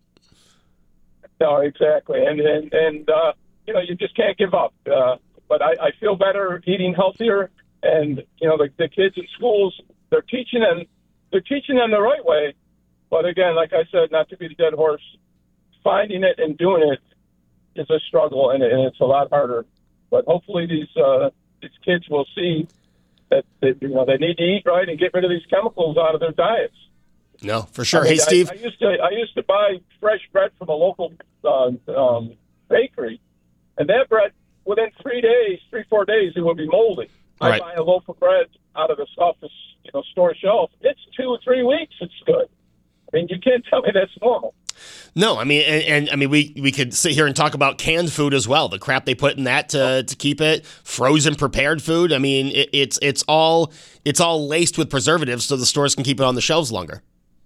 No, exactly. And, and, and uh, you know, you just can't give up. Uh, But I, I feel better eating healthier, and you know the, the kids in schools they're teaching them they're teaching them the right way. But again, like I said, not to be the dead horse, finding it and doing it is a struggle, and, and it's a lot harder. But hopefully these uh, these kids will see that, that you know they need to eat right and get rid of these chemicals out of their diets. No, for sure. I mean, hey, Steve, I, I used to I used to buy fresh bread from a local uh, um, bakery, and that bread. Within three days, three, four days, it would be moldy. I right. buy a loaf of bread out of the office, you know, store shelf. It's two or three weeks. It's good. I mean, you can't tell me that's normal. No, I mean, and, and I mean, we, we could sit here and talk about canned food as well. The crap they put in that to to keep it frozen, prepared food. I mean, it, it's it's all it's all laced with preservatives, so the stores can keep it on the shelves longer.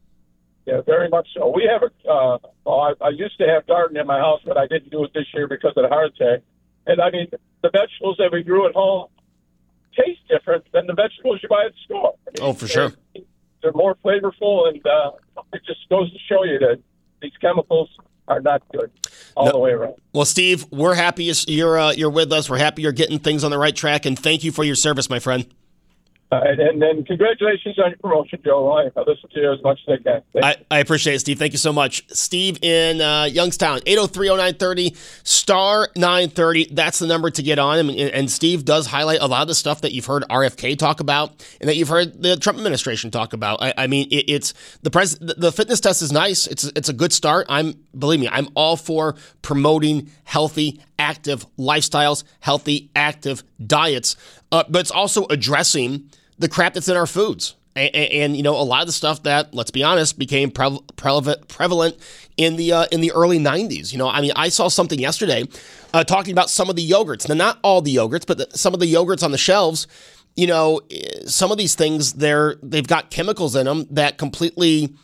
Yeah, very much so. We have a. Uh, well, I, I used to have garden in my house, but I didn't do it this year because of the heart attack. And, I mean, the vegetables that we grew at home taste different than the vegetables you buy at the store. I mean, oh, for sure. They're, they're more flavorful, and uh, it just goes to show you that these chemicals are not good all no. the way around. Well, Steve, we're happy you're, uh, you're with us. We're happy you're getting things on the right track, and thank you for your service, my friend. Uh, and, and then congratulations on your promotion, Joe. I, I listen to you as much as I can. I, I appreciate it, Steve. Thank you so much. Steve in uh, Youngstown, eight oh three oh nine thirty, star nine thirty. That's the number to get on. And, and Steve does highlight a lot of the stuff that you've heard R F K talk about and that you've heard the Trump administration talk about. I, I mean, it, it's the pres. The fitness test is nice. It's it's a good start. I'm believe me, I'm all for promoting healthy, active lifestyles, healthy, active diets. Uh, but it's also addressing the crap that's in our foods. And, and, and, you know, a lot of the stuff that, let's be honest, became pre- pre- prevalent in the uh, in the early nineties. You know, I mean, I saw something yesterday uh, talking about some of the yogurts. Now, not all the yogurts, but the, some of the yogurts on the shelves, you know, some of these things, they're, they've got chemicals in them that completely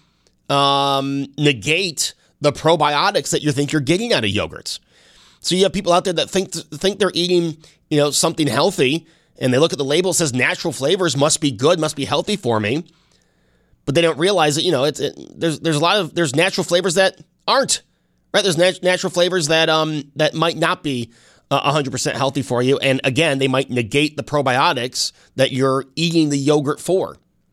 um, negate the probiotics that you think you're getting out of yogurts. So you have people out there that think think they're eating, you know, something healthy, and they look at the label, it says natural flavors must be good, must be healthy for me. But they don't realize that, you know, it's it, there's there's a lot of there's natural flavors that aren't, right? There's nat- natural flavors that um that might not be uh, one hundred percent healthy for you. And again, they might negate the probiotics that you're eating the yogurt for.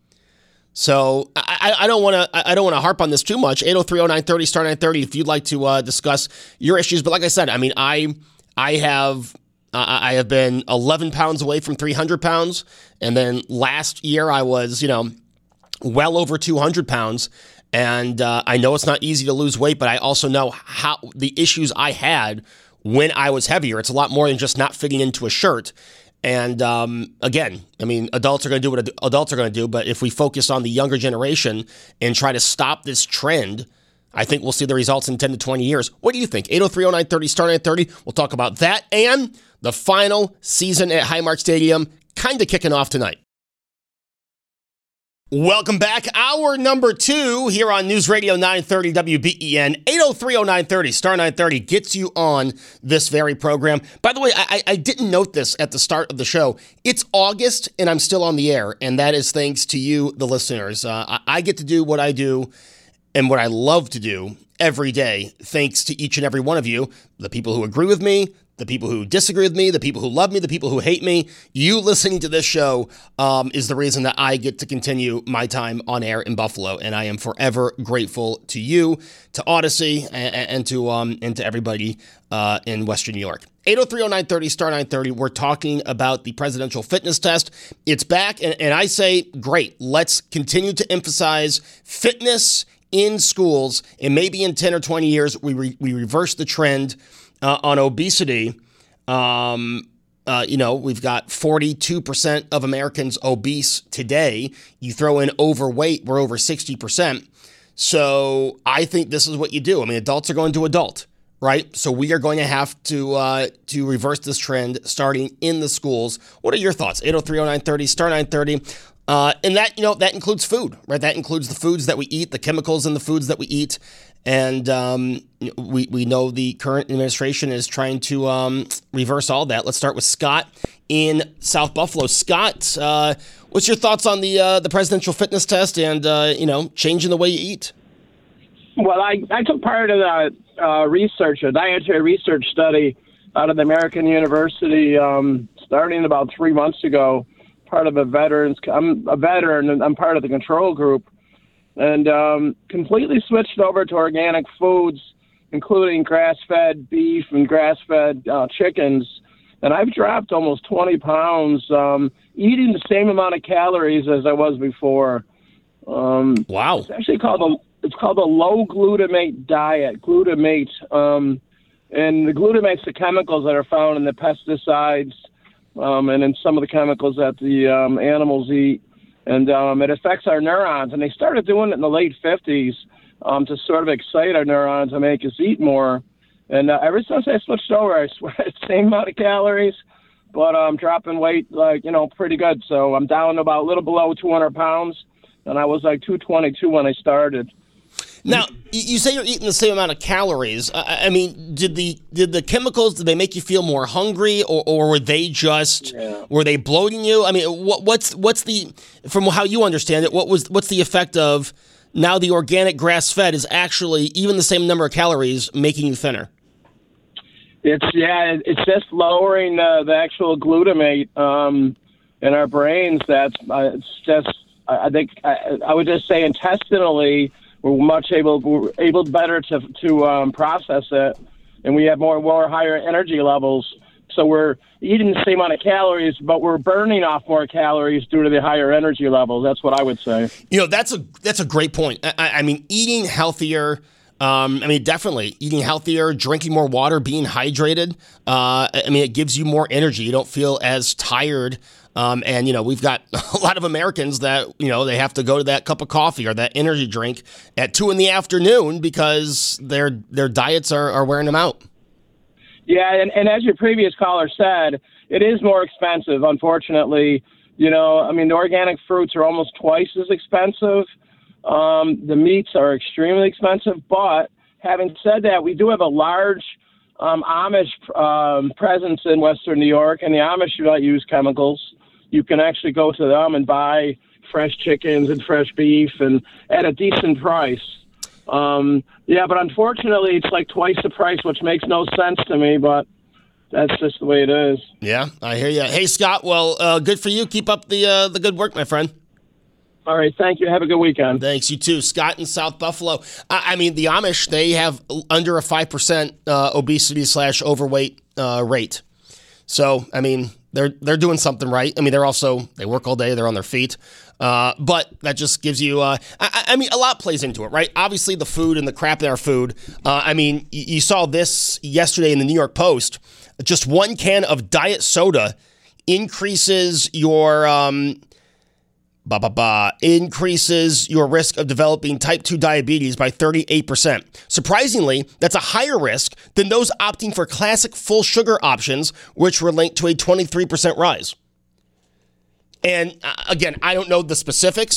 So I, I don't want to I don't want to harp on this too much. eight oh three oh nine thirty, star nine thirty if you'd like to uh, discuss your issues. But like I said, I mean, I I have I have been eleven pounds away from three hundred pounds. And then last year I was, you know, well over two hundred pounds. And uh, I know it's not easy to lose weight, but I also know how the issues I had when I was heavier. It's a lot more than just not fitting into a shirt. And um, again, I mean, adults are going to do what adults are going to do. But if we focus on the younger generation and try to stop this trend, I think we'll see the results in ten to twenty years. What do you think? eight oh three oh nine thirty, star nine thirty. We'll talk about that and the final season at Highmark Stadium kind of kicking off tonight. Welcome back. Hour number two here on News Radio nine thirty W B E N. eight oh three oh nine thirty, star nine thirty gets you on this very program. By the way, I, I didn't note this at the start of the show. It's August and I'm still on the air, and that is thanks to you, the listeners. Uh, I, I get to do what I do and what I love to do every day, thanks to each and every one of you, the people who agree with me, the people who disagree with me, the people who love me, the people who hate me. You listening to this show um, is the reason that I get to continue my time on air in Buffalo, and I am forever grateful to you, to Odyssey, and, and to um, and to everybody uh, in Western New York. eight oh three oh nine thirty, star nine thirty. We're talking about the presidential fitness test. It's back, and, and I say, great. Let's continue to emphasize fitness in schools, and maybe in ten or twenty years, we re- we reverse the trend Uh, on obesity. Um, uh, you know, we've got forty-two percent of Americans obese today. You throw in overweight, we're over sixty percent. So I think this is what you do. I mean, adults are going to adult, right? So we are going to have to uh, to reverse this trend starting in the schools. What are your thoughts? eight oh three oh nine thirty, star nine thirty. Uh, and that, you know, that includes food, right? That includes the foods that we eat, the chemicals in the foods that we eat. And um, we, we know the current administration is trying to um, reverse all that. Let's start with Scott in South Buffalo. Scott, uh, what's your thoughts on the uh, the presidential fitness test and, uh, you know, changing the way you eat? Well, I, I took part of the uh, research, a dietary research study out of the American University um, starting about three months ago. Part of a veterans, I'm a veteran, and I'm part of the control group, and um, completely switched over to organic foods, including grass-fed beef and grass-fed uh, chickens. And I've dropped almost twenty pounds, um, eating the same amount of calories as I was before. Um, wow! It's actually called a it's called a low glutamate diet. Glutamate, um, and the glutamate's the chemicals that are found in the pesticides. Um, and in some of the chemicals that the um, animals eat. And um, it affects our neurons. And they started doing it in the late fifties um, to sort of excite our neurons and make us eat more. And uh, ever since I switched over, I swear it's the same amount of calories, but I'm um, dropping weight, like, you know, pretty good. So I'm down to about a little below two hundred pounds, and I was like two twenty-two when I started. Now, you say you're eating the same amount of calories. I mean, did the did the chemicals, did they make you feel more hungry, or, or were they just yeah. were they bloating you? I mean, what, what's what's the from how you understand it? What was what's the effect of now the organic grass fed is actually even the same number of calories making you thinner? It's yeah, it's just lowering uh, the actual glutamate um, in our brains. That's uh, it's just I think I, I would just say intestinally. We're much able, we're able better to to um, process it, and we have more more higher energy levels. So we're eating the same amount of calories, but we're burning off more calories due to the higher energy levels. That's what I would say. You know, that's a that's a great point. I, I mean, eating healthier. Um, I mean, definitely eating healthier, drinking more water, being hydrated. Uh, I mean, it gives you more energy. You don't feel as tired. Um, and, you know, we've got a lot of Americans that, you know, they have to go to that cup of coffee or that energy drink at two in the afternoon because their their diets are, are wearing them out. Yeah, and, and as your previous caller said, it is more expensive, unfortunately. You know, I mean, the organic fruits are almost twice as expensive. Um, the meats are extremely expensive. But having said that, we do have a large um, Amish um, presence in Western New York, and the Amish do not use chemicals. You can actually go to them and buy fresh chickens and fresh beef and at a decent price. Um, yeah, but unfortunately, it's like twice the price, which makes no sense to me, but that's just the way it is. Yeah, I hear you. Hey, Scott, well, uh, good for you. Keep up the uh, the good work, my friend. All right, thank you. Have a good weekend. Thanks, you too. Scott in South Buffalo. I, I mean, the Amish, they have under a five percent uh, obesity slash overweight uh, rate. So, I mean, they're they're doing something right. I mean, they're also, they work all day, they're on their feet. Uh, but that just gives you, uh, I, I mean, a lot plays into it, right? Obviously, the food and the crap in our food. Uh, I mean, you, you saw this yesterday in the New York Post. Just one can of diet soda increases your um, Ba, ba, ba, increases your risk of developing type two diabetes by thirty-eight percent. Surprisingly, that's a higher risk than those opting for classic full sugar options, which were linked to a twenty-three percent rise. And uh, again, I don't know the specifics,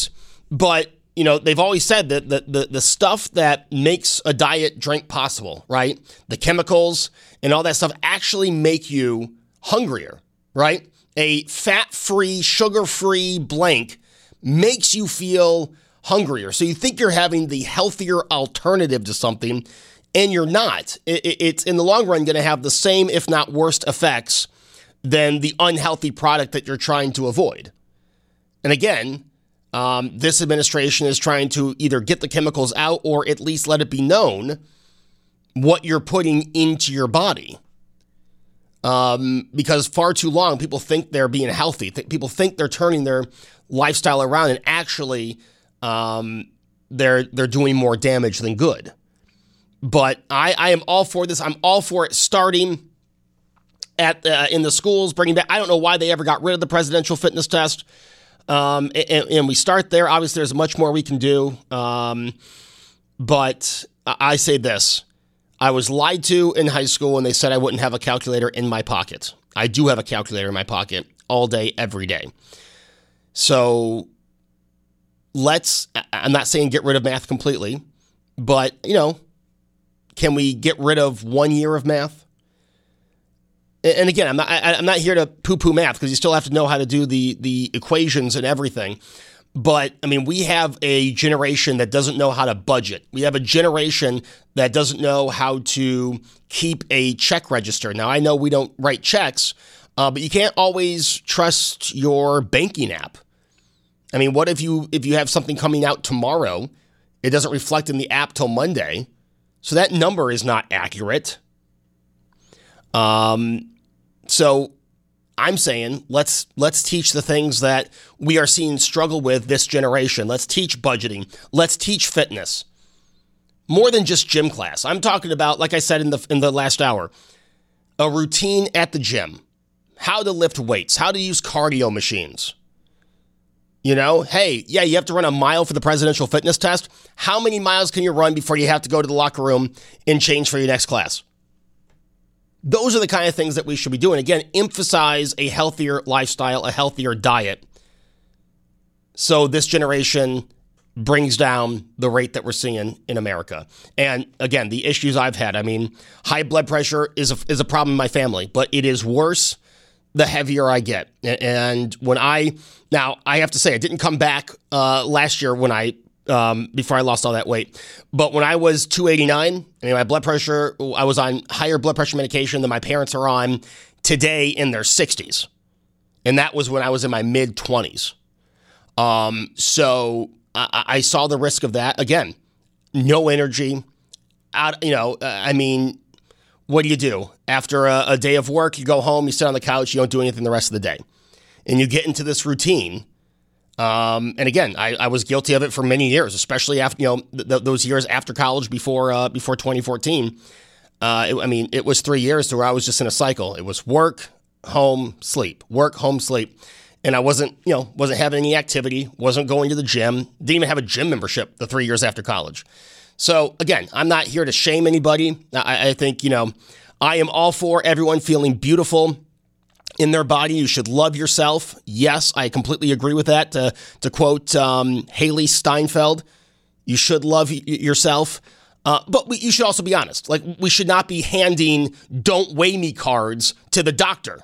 But, you know, they've always said that the, the, the stuff that makes a diet drink possible, right? The chemicals and all that stuff actually make you hungrier, right? A fat-free, sugar-free blank makes you feel hungrier. So you think you're having the healthier alternative to something, and you're not. It, it, it's in the long run going to have the same, if not worse, effects than the unhealthy product that you're trying to avoid. And again, um, this administration is trying to either get the chemicals out or at least let it be known what you're putting into your body. Um, because far too long, people think they're being healthy. Th- people think they're turning their lifestyle around, and actually um, they're they're doing more damage than good. But I, I am all for this. I'm all for it starting at uh, in the schools, bringing back. I don't know why they ever got rid of the presidential fitness test. Um, and, and we start there. Obviously, there's much more we can do. Um, but I say this. I was lied to in high school when they said I wouldn't have a calculator in my pocket. I do have a calculator in my pocket all day, every day. So let's, I'm not saying get rid of math completely, but, you know, can we get rid of one year of math? And again, I'm not, I'm not here to poo-poo math because you still have to know how to do the, the equations and everything. But, I mean, we have a generation that doesn't know how to budget. We have a generation that doesn't know how to keep a check register. Now, I know we don't write checks, uh, but you can't always trust your banking app. I mean, what if you if you have something coming out tomorrow, it doesn't reflect in the app till Monday, so that number is not accurate. Um, so I'm saying let's let's teach the things that we are seeing struggle with this generation. Let's teach budgeting. Let's teach fitness. More than just gym class. I'm talking about, like I said in the in the last hour, a routine at the gym. How to lift weights, how to use cardio machines. You know, hey, yeah, you have to run a mile for the presidential fitness test. How many miles can you run before you have to go to the locker room and change for your next class? Those are the kind of things that we should be doing. Again, emphasize a healthier lifestyle, a healthier diet. So this generation brings down the rate that we're seeing in America. And again, the issues I've had, I mean, high blood pressure is a, is a problem in my family, but it is worse the heavier I get. And when I, now I have to say, I didn't come back uh, last year when I, um, before I lost all that weight. But when I was two eighty-nine, I mean, my blood pressure, I was on higher blood pressure medication than my parents are on today in their sixties. And that was when I was in my mid twenties. Um, so I, I saw the risk of that. Again, no energy. Out, you know, uh, I mean, what do you do? After a, a day of work, you go home, you sit on the couch, you don't do anything the rest of the day. And you get into this routine. Um, and again, I, I was guilty of it for many years, especially after, you know, th- th- those years after college before uh, before twenty fourteen. Uh, it, I mean, it was three years to where I was just in a cycle. It was work, home, sleep, work, home, sleep. And I wasn't, you know, wasn't having any activity, wasn't going to the gym, didn't even have a gym membership the three years after college. So again, I'm not here to shame anybody. I, I think, you know, I am all for everyone feeling beautiful in their body. You should love yourself. Yes, I completely agree with that. To, to quote um, Haley Steinfeld, you should love y- yourself. Uh, but we, you should also be honest. Like, we should not be handing "don't weigh me" cards to the doctor.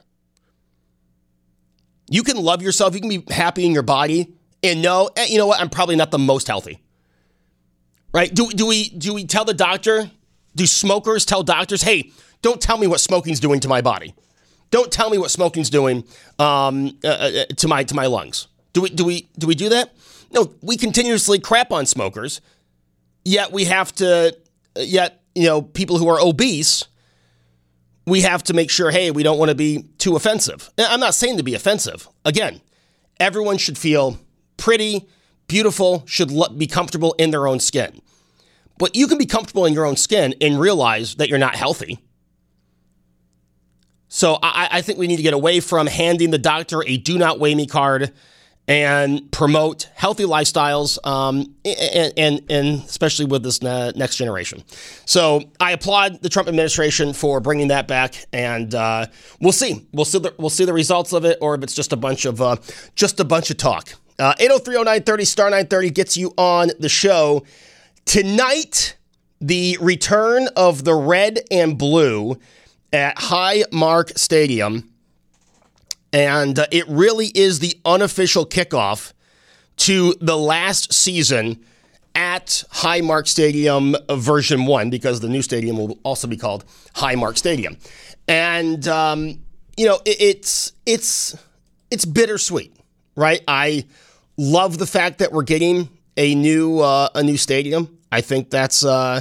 You can love yourself. You can be happy in your body and know, eh, you know what, I'm probably not the most healthy. Right? Do, do we do we tell the doctor? Do smokers tell doctors, hey, don't tell me what smoking's doing to my body. Don't tell me what smoking's doing um, uh, to my to my lungs. Do we do we do we do that? No, we continuously crap on smokers. Yet we have to. Yet you know, people who are obese, we have to make sure. Hey, we don't want to be too offensive. I'm not saying to be offensive. Again, everyone should feel pretty, beautiful, should be comfortable in their own skin. But you can be comfortable in your own skin and realize that you're not healthy. So I, I think we need to get away from handing the doctor a "do not weigh me" card and promote healthy lifestyles, um, and, and, and especially with this uh, next generation. So I applaud the Trump administration for bringing that back, and uh, we'll see. We'll see the we'll see the results of it, or if it's just a bunch of uh, just a bunch of talk. Uh, eight oh three oh nine thirty, star nine thirty gets you on the show. Tonight, the return of the red and blue at Highmark Stadium. And uh, it really is the unofficial kickoff to the last season at Highmark Stadium version one, because the new stadium will also be called Highmark Stadium. And, um, you know, it, it's it's it's bittersweet, right? I love the fact that we're getting a new uh, a new stadium. I think that's uh,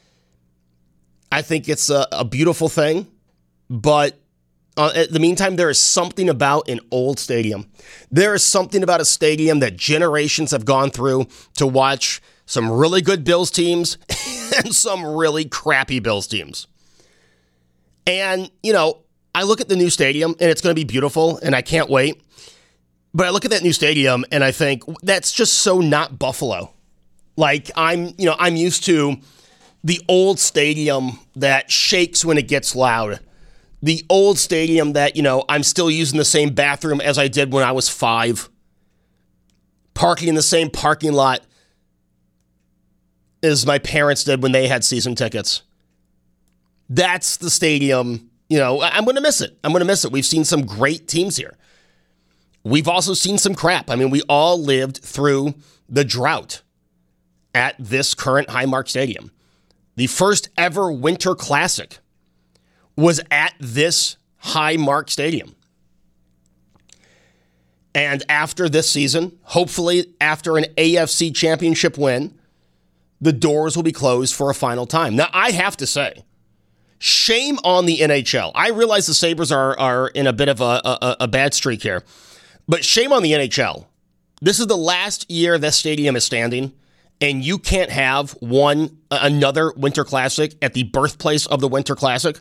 I think it's a, a beautiful thing, but Uh, in the meantime, there is something about an old stadium. There is something about a stadium that generations have gone through to watch some really good Bills teams and some really crappy Bills teams. And, you know, I look at the new stadium, and it's going to be beautiful, and I can't wait. But I look at that new stadium, and I think, that's just so not Buffalo. Like, I'm, you know, I'm used to the old stadium that shakes when it gets loud. The old stadium that, you know, I'm still using the same bathroom as I did when I was five. Parking in the same parking lot as my parents did when they had season tickets. That's the stadium, you know, I'm going to miss it. I'm going to miss it. We've seen some great teams here. We've also seen some crap. I mean, we all lived through the drought at this current Highmark Stadium. The first ever Winter Classic was at this Highmark Stadium. And after this season, hopefully after an A F C championship win, the doors will be closed for a final time. Now, I have to say, shame on the N H L. I realize the Sabres are, are in a bit of a, a, a bad streak here, but shame on the N H L. This is the last year this stadium is standing, and you can't have one another Winter Classic at the birthplace of the Winter Classic.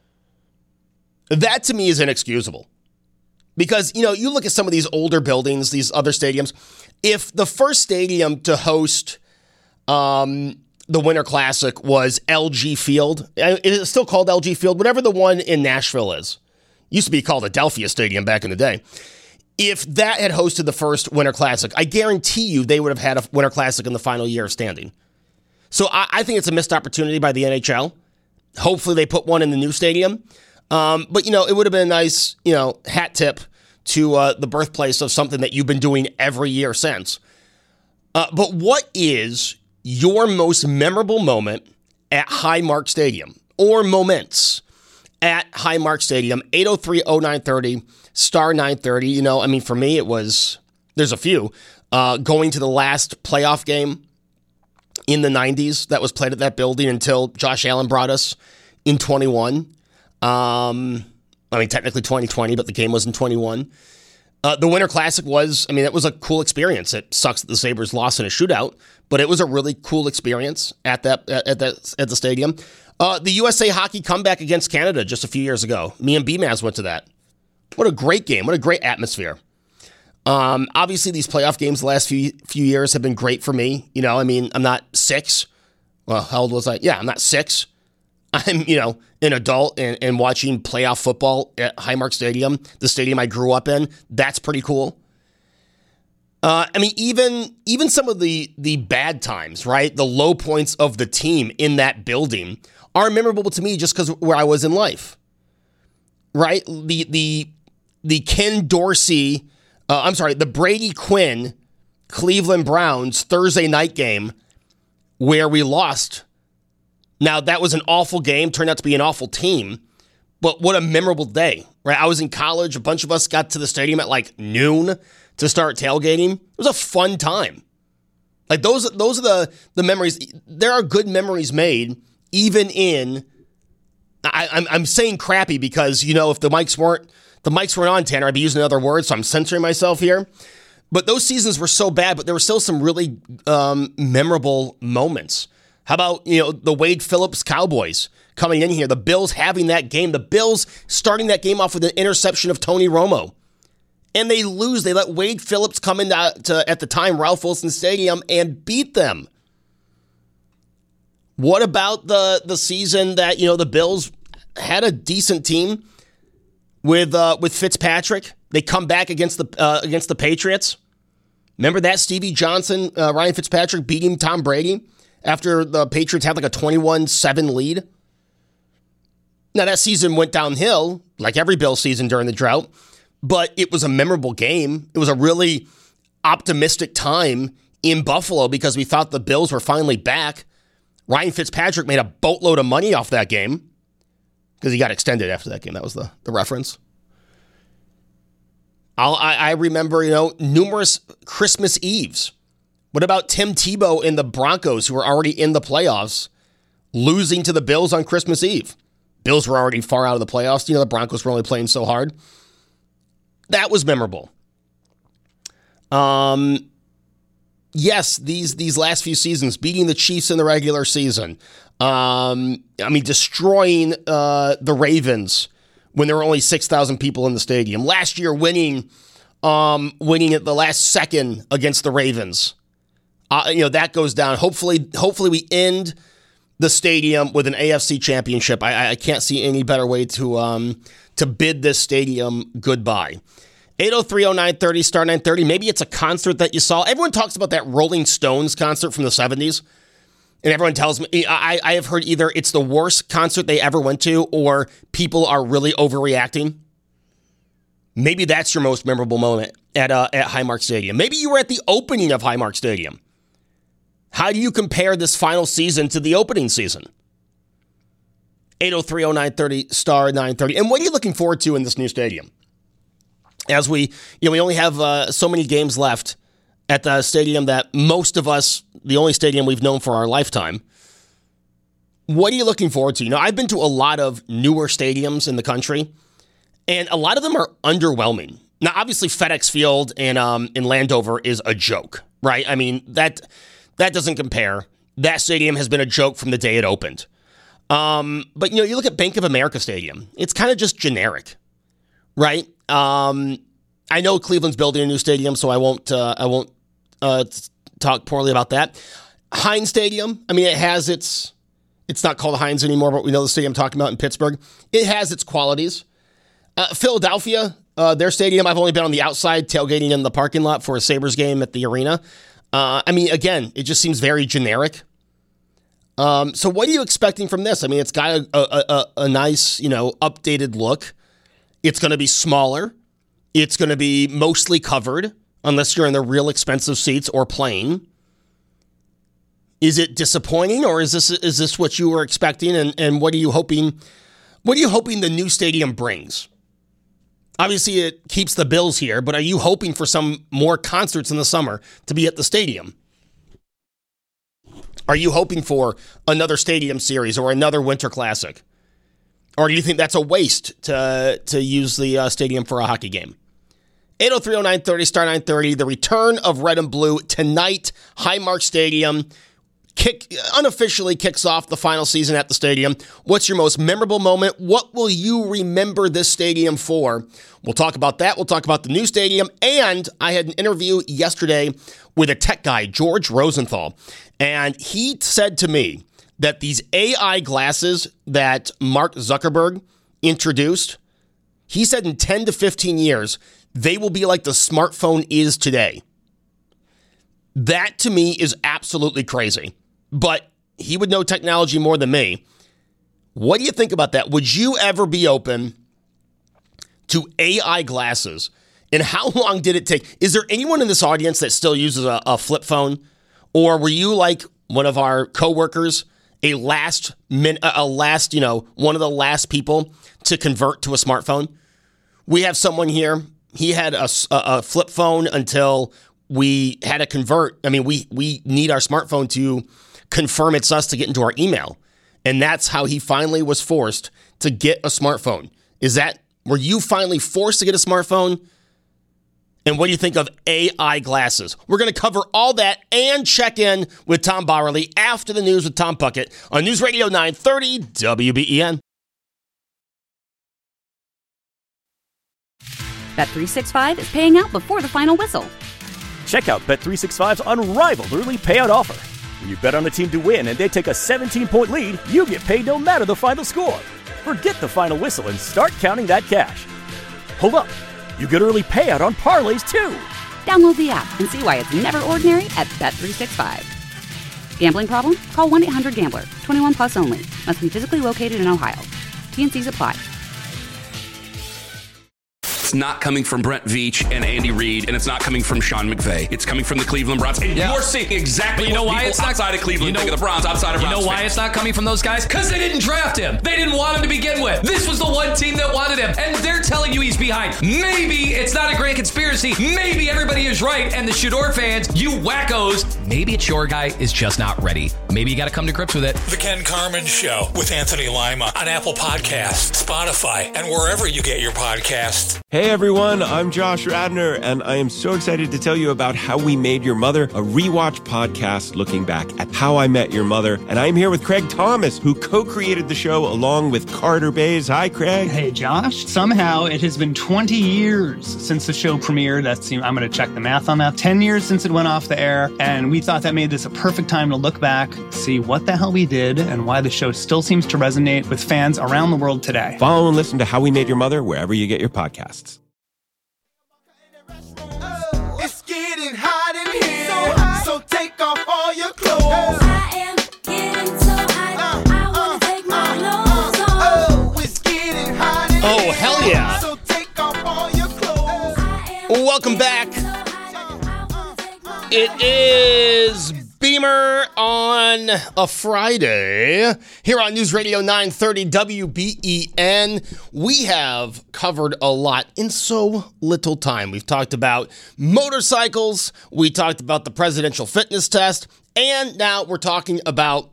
That, to me, is inexcusable. Because, you know, you look at some of these older buildings, these other stadiums. If the first stadium to host um, the Winter Classic was L G Field, it's still called L G Field, whatever the one in Nashville is. Used to be called Adelphia Stadium back in the day. If that had hosted the first Winter Classic, I guarantee you they would have had a Winter Classic in the final year of standing. So I, I think it's a missed opportunity by the N H L. Hopefully they put one in the new stadium. Um, but, you know, it would have been a nice, you know, hat tip to uh, the birthplace of something that you've been doing every year since. Uh, but what is your most memorable moment at Highmark Stadium, or moments at Highmark Stadium? eight oh three oh nine thirty, star nine thirty. You know, I mean, for me, it was, there's a few. Uh, going to the last playoff game in the nineties that was played at that building until Josh Allen brought us in twenty-one. Um, I mean, technically twenty twenty, but the game was in twenty-one. Uh, the Winter Classic was, I mean, it was a cool experience. It sucks that the Sabres lost in a shootout, but it was a really cool experience at that at that at the stadium. Uh, the U S A Hockey comeback against Canada just a few years ago. Me and B-Maz went to that. What a great game! What a great atmosphere. Um, obviously, these playoff games the last few few years have been great for me. You know, I mean, I'm not six. Well, how old was I? Yeah, I'm not six. I'm, you know, an adult and, and watching playoff football at Highmark Stadium, the stadium I grew up in. That's pretty cool. Uh, I mean, even even some of the the bad times, right? The low points of the team in that building are memorable to me just because where I was in life, right? The the the Ken Dorsey, uh, I'm sorry, the Brady Quinn Cleveland Browns Thursday night game where we lost. Now, that was an awful game, turned out to be an awful team, but what a memorable day, right? I was in college. A bunch of us got to the stadium at like noon to start tailgating. It was a fun time. Like those, those are the, the memories. There are good memories made, even in, I, I'm, I'm saying crappy because, you know, if the mics weren't, the mics weren't on, Tanner, I'd be using another word, so I'm censoring myself here. But those seasons were so bad, but there were still some really um, memorable moments. How about, you know, the Wade Phillips Cowboys coming in here, the Bills having that game, the Bills starting that game off with an interception of Tony Romo. And they lose. They let Wade Phillips come into, to, at the time, Ralph Wilson Stadium and beat them. What about the, the season that, you know, the Bills had a decent team with uh, with Fitzpatrick? They come back against the uh, against the Patriots. Remember that Stevie Johnson, uh, Ryan Fitzpatrick beating Tom Brady after the Patriots had like a twenty-one seven lead? Now, that season went downhill, like every Bills season during the drought, but it was a memorable game. It was a really optimistic time in Buffalo because we thought the Bills were finally back. Ryan Fitzpatrick made a boatload of money off that game because he got extended after that game. That was the, the reference. I'll, I, I remember, you know, numerous Christmas Eves. What about Tim Tebow and the Broncos, who were already in the playoffs, losing to the Bills on Christmas Eve? Bills were already far out of the playoffs. You know, the Broncos were only playing so hard. That was memorable. Um, yes, these these last few seasons, beating the Chiefs in the regular season. Um, I mean, destroying uh, the Ravens when there were only six thousand people in the stadium. Last year, winning, um, winning at the last second against the Ravens. Uh, you know, that goes down. Hopefully, hopefully we end the stadium with an A F C championship. I, I can't see any better way to um, to bid this stadium goodbye. eight oh three oh nine thirty, star nine thirty. Maybe it's a concert that you saw. Everyone talks about that Rolling Stones concert from the seventies. And everyone tells me, I, I have heard either it's the worst concert they ever went to or people are really overreacting. Maybe that's your most memorable moment at uh, at Highmark Stadium. Maybe you were at the opening of Highmark Stadium. How do you compare this final season to the opening season? eight oh three oh nine thirty, star nine thirty. And what are you looking forward to in this new stadium? As we, you know, we only have uh, so many games left at the stadium that most of us, the only stadium we've known for our lifetime. What are you looking forward to? You know, I've been to a lot of newer stadiums in the country, and a lot of them are underwhelming. Now, obviously, FedEx Field in, um, in Landover is a joke, right? I mean, that... That doesn't compare. That stadium has been a joke from the day it opened. Um, but, you know, you look at Bank of America Stadium. It's kind of just generic, right? Um, I know Cleveland's building a new stadium, so I won't uh, I won't uh, talk poorly about that. Heinz Stadium, I mean, it has its... It's not called Heinz anymore, but we know the stadium I'm talking about in Pittsburgh. It has its qualities. Uh, Philadelphia, uh, their stadium, I've only been on the outside tailgating in the parking lot for a Sabres game at the arena. Uh, I mean, again, it just seems very generic. Um, so what are you expecting from this? I mean, it's got a, a, a, a nice, you know, updated look. It's going to be smaller. It's going to be mostly covered, unless you're in the real expensive seats or plane. Is it disappointing, or is this is this what you were expecting? And, and what are you hoping? What are you hoping the new stadium brings? Obviously, it keeps the Bills here, but are you hoping for some more concerts in the summer to be at the stadium? Are you hoping for another stadium series or another Winter Classic? Or do you think that's a waste to, to use the uh, stadium for a hockey game? eight oh three oh nine thirty, star nine thirty, the return of Red and Blue tonight, Highmark Stadium. Kick unofficially kicks off the final season at the stadium. What's your most memorable moment? What will you remember this stadium for? We'll talk about that. We'll talk about the new stadium. And I had an interview yesterday with a tech guy, George Rosenthal. And he said to me that these A I glasses that Mark Zuckerberg introduced, he said in ten to fifteen years, they will be like the smartphone is today. That to me is absolutely crazy. But he would know technology more than me. What do you think about that? Would you ever be open to A I glasses? And how long did it take? Is there anyone in this audience that still uses a, a flip phone? Or were you like one of our coworkers, a last min, a last, you know, one of the last people to convert to a smartphone? We have someone here. He had a, a flip phone until we had to convert. I mean, we we need our smartphone to confirm it's us to get into our email. And that's how he finally was forced to get a smartphone. Is that, were you finally forced to get a smartphone? And what do you think of A I glasses? We're going to cover all that and check in with Tom Bauerle after the news with Tom Puckett on News Radio nine thirty W B E N. Bet three sixty-five is paying out before the final whistle. Check out Bet three sixty-five's unrivaled early payout offer. When you bet on a team to win and they take a seventeen-point lead, you get paid no matter the final score. Forget the final whistle and start counting that cash. Hold up. You get early payout on parlays, too. Download the app and see why it's never ordinary at Bet three sixty-five. Gambling problem? Call one eight hundred gambler. twenty-one plus only. Must be physically located in Ohio. T and C's apply. It's not coming from Brent Veach and Andy Reid, and it's not coming from Sean McVay. It's coming from the Cleveland Browns. And yeah. you're seeing exactly but you know what why people it's not, outside of Cleveland you know, think of the Browns, outside of You Browns know why fans. it's not coming from those guys? Because they didn't draft him. They didn't want him to begin with. This was the one team that wanted him, and they're telling you he's behind. Maybe it's not a grand conspiracy. Maybe everybody is right, and the Shador fans, you wackos, maybe it's your guy is just not ready. Maybe you got to come to grips with it. The Ken Carman Show with Anthony Lima on Apple Podcasts, Spotify, and wherever you get your podcasts. Hey everyone, I'm Josh Radner, and I am so excited to tell you about How We Made Your Mother, a rewatch podcast looking back at How I Met Your Mother. And I'm here with Craig Thomas, who co-created the show along with Carter Bays. Hi, Craig. Hey, Josh. Somehow it has been twenty years since the show premiered. That's, I'm going to check the math on that. ten years since it went off the air, and we thought that made this a perfect time to look back, see what the hell we did, and why the show still seems to resonate with fans around the world today. Follow and listen to How We Made Your Mother wherever you get your podcasts. It's getting hot in here, so, hot. so take off all your clothes. I am getting so hot, uh, I want to uh, take my clothes uh, off. Oh, it's getting hot in Oh, here, hell yeah. so take off all your clothes. Welcome back. It is Beamer on a Friday here on News Radio nine thirty W B E N. We have covered a lot in so little time. We've talked about motorcycles, we talked about the presidential fitness test, and now we're talking about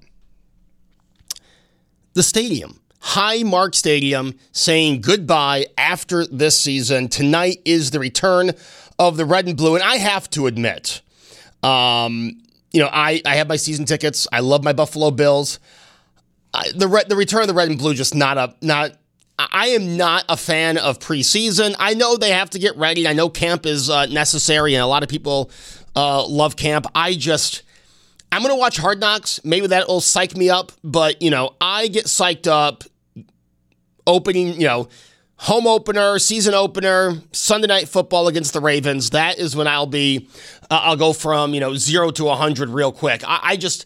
the stadium. Highmark Stadium saying goodbye after this season. Tonight is the return of the red and blue, and I have to admit, um, you know, I, I have my season tickets. I love my Buffalo Bills. I, the re- the return of the red and blue just not a not. I am not a fan of preseason. I know they have to get ready. I know camp is uh, necessary, and a lot of people uh, love camp. I just I'm gonna watch Hard Knocks. Maybe that will psych me up, but you know, I get psyched up opening. You know. Home opener, season opener, Sunday Night Football against the Ravens. That is when I'll be, uh, I'll go from, you know, zero to one hundred real quick. I, I just,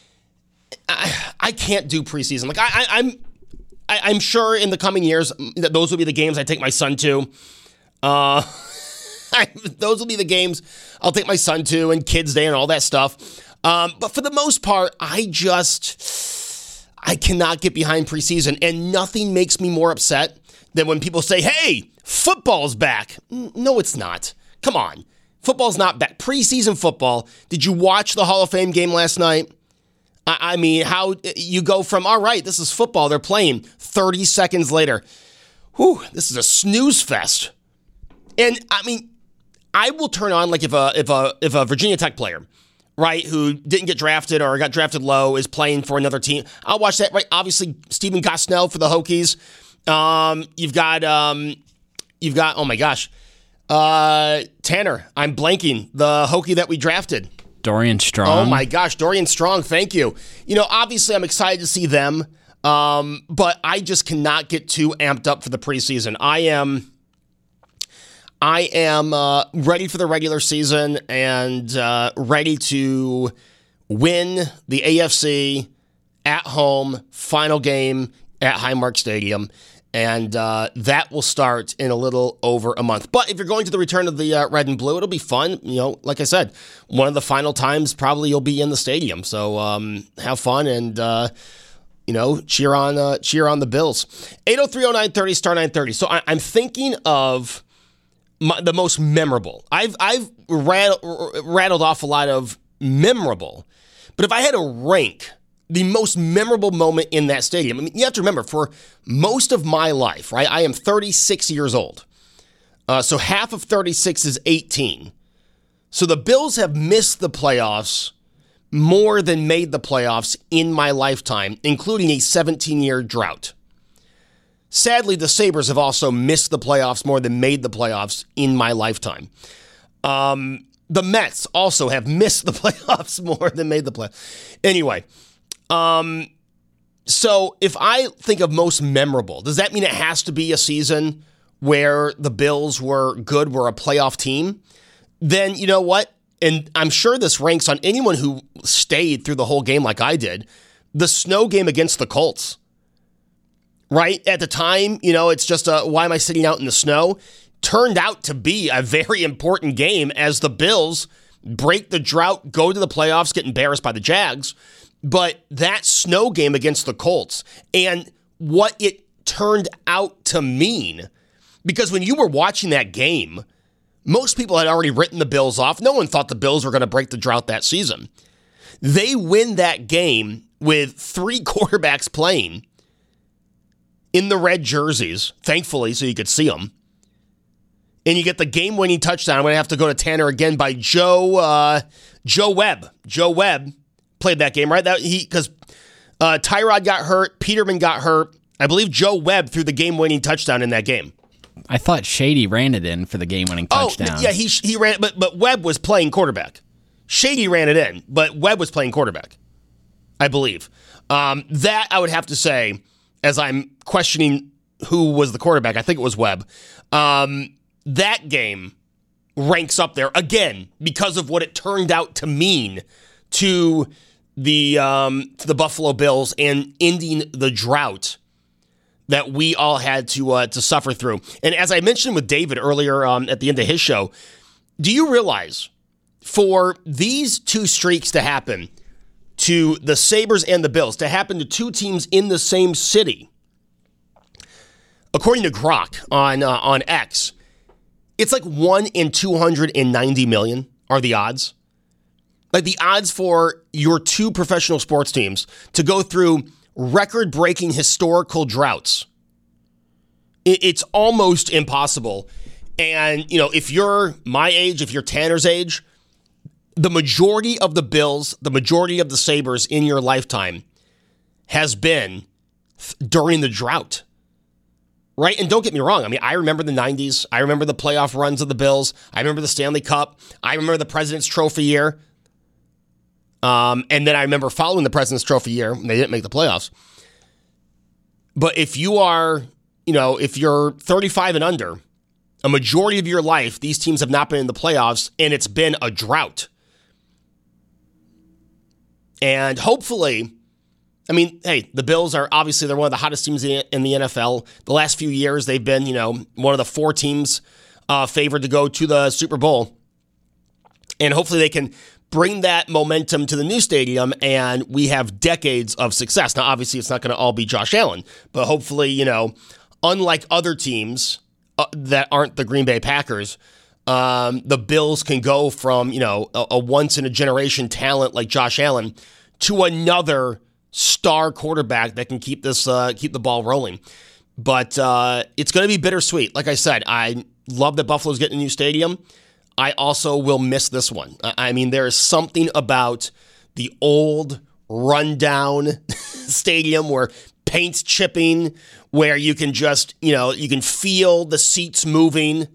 I, I can't do preseason. Like, I, I, I'm, I, I'm sure in the coming years that those will be the games I take my son to. Uh, I, those will be the games I'll take my son to, and Kids Day and all that stuff. Um, but for the most part, I just, I cannot get behind preseason, and nothing makes me more upset than when people say, hey, football's back. No, it's not. Come on. Football's not back. Preseason football. Did you watch the Hall of Fame game last night? I, I mean, how you go from, all right, this is football, they're playing, thirty seconds later. Whew, this is a snooze fest. And, I mean, I will turn on, like, if a, if a, if a Virginia Tech player, right, who didn't get drafted or got drafted low is playing for another team, I'll watch that, right? Obviously, Stephen Gosnell for the Hokies. Um, you've got, um, you've got, oh my gosh, uh, Tanner, I'm blanking, the Hokie that we drafted. Dorian Strong. Oh my gosh, Dorian Strong, thank you. You know, obviously I'm excited to see them, um, but I just cannot get too amped up for the preseason. I am, I am, uh, ready for the regular season and, uh, ready to win the A F C at home, final game at Highmark Stadium. And uh, that will start in a little over a month. But if you're going to the return of the uh, red and blue, it'll be fun. You know, like I said, one of the final times probably you'll be in the stadium. So um, have fun and, uh, you know, cheer on uh, cheer on the Bills. eight oh three oh nine thirty, star nine thirty. So I- I'm thinking of my, the most memorable. I've, I've rat- rattled off a lot of memorable. But if I had to rank the most memorable moment in that stadium. I mean, you have to remember, for most of my life, right, I am thirty-six years old. Uh, so half of thirty-six is eighteen. So the Bills have missed the playoffs more than made the playoffs in my lifetime, including a seventeen-year drought. Sadly, the Sabres have also missed the playoffs more than made the playoffs in my lifetime. Um, the Mets also have missed the playoffs more than made the playoffs. Anyway, Um, so if I think of most memorable, does that mean it has to be a season where the Bills were good, were a playoff team? then you know what? And I'm sure this ranks on anyone who stayed through the whole game like I did. The snow game against the Colts. Right? At the time, you know, it's just a, why am I sitting out in the snow? Turned out to be a very important game as the Bills break the drought, go to the playoffs, get embarrassed by the Jags. But that snow game against the Colts and what it turned out to mean, because when you were watching that game, most people had already written the Bills off. No one thought the Bills were going to break the drought that season. They win that game with three quarterbacks playing in the red jerseys, thankfully, so you could see them. And you get the game-winning touchdown. I'm going to have to go to Tanner again by Joe uh, Joe Webb. Joe Webb played that game, right? That he because uh, Tyrod got hurt, Peterman got hurt. I believe Joe Webb threw the game-winning touchdown in that game. I thought Shady ran it in for the game-winning touchdown. Oh, yeah, he he ran, but but Webb was playing quarterback. Shady ran it in, but Webb was playing quarterback, I believe. Um, that I would have to say, as I'm questioning who was the quarterback, I think it was Webb. Um, that game ranks up there again because of what it turned out to mean to the um, to the Buffalo Bills and ending the drought that we all had to uh, to suffer through. And as I mentioned with David earlier um, at the end of his show, do you realize for these two streaks to happen to the Sabres and the Bills, to happen to two teams in the same city, according to Grok on uh, on X, it's like one in two hundred ninety million are the odds. Like the odds for your two professional sports teams to go through record-breaking historical droughts. It's almost impossible. And, you know, if you're my age, if you're Tanner's age, the majority of the Bills, the majority of the Sabres in your lifetime has been during the drought. Right? And don't get me wrong. I mean, I remember the nineties. I remember the playoff runs of the Bills. I remember the Stanley Cup. I remember the President's Trophy year. Um, and then I remember following the President's Trophy year. And they didn't make the playoffs. But if you are, you know, if you're thirty-five and under, a majority of your life, these teams have not been in the playoffs, and it's been a drought. And hopefully, I mean, hey, the Bills are obviously, they're one of the hottest teams in the N F L. The last few years, they've been, you know, one of the four teams uh, favored to go to the Super Bowl. And hopefully they can bring that momentum to the new stadium, and we have decades of success. Now, obviously, it's not going to all be Josh Allen, but hopefully, you know, unlike other teams uh, that aren't the Green Bay Packers, um, the Bills can go from, you know, a, a once-in-a-generation talent like Josh Allen to another star quarterback that can keep this uh, keep the ball rolling. But uh, it's going to be bittersweet. Like I said, I love that Buffalo's getting a new stadium. I also will miss this one. I mean, there is something about the old, rundown stadium where paint's chipping, where you can just, you know, you can feel the seats moving.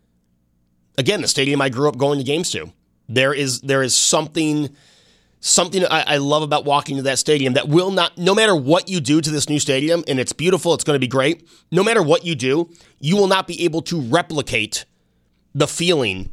Again, the stadium I grew up going to games to. There is there is something something I, I love about walking to that stadium that will not, no matter what you do to this new stadium, and it's beautiful, it's going to be great, no matter what you do, you will not be able to replicate the feeling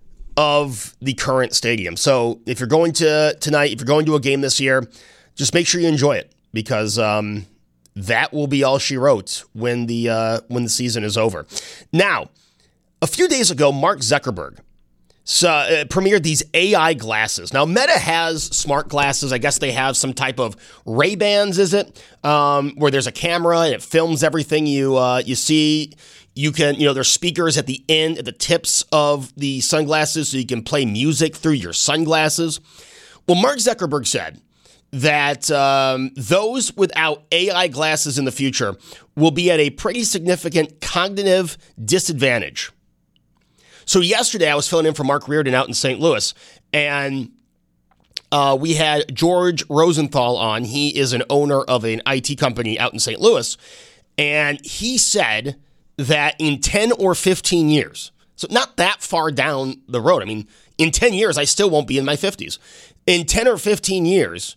of the current stadium. So if you're going to tonight, if you're going to a game this year, just make sure you enjoy it, because um, that will be all she wrote when the uh, when the season is over. Now, a few days ago, Mark Zuckerberg so, uh, premiered these A I glasses. Now, Meta has smart glasses. I guess they have some type of Ray-Bans, is it? Um, where there's a camera and it films everything you uh, you see. You can, you know, there's speakers at the end, at the tips of the sunglasses, so you can play music through your sunglasses. Well, Mark Zuckerberg said that um, those without A I glasses in the future will be at a pretty significant cognitive disadvantage. So yesterday, I was filling in for Mark Reardon out in Saint Louis, and uh, we had George Rosenthal on. He is an owner of an I T company out in Saint Louis, and he said that in ten or fifteen years, so not that far down the road, I mean, in ten years, I still won't be in my fifties. In ten or fifteen years,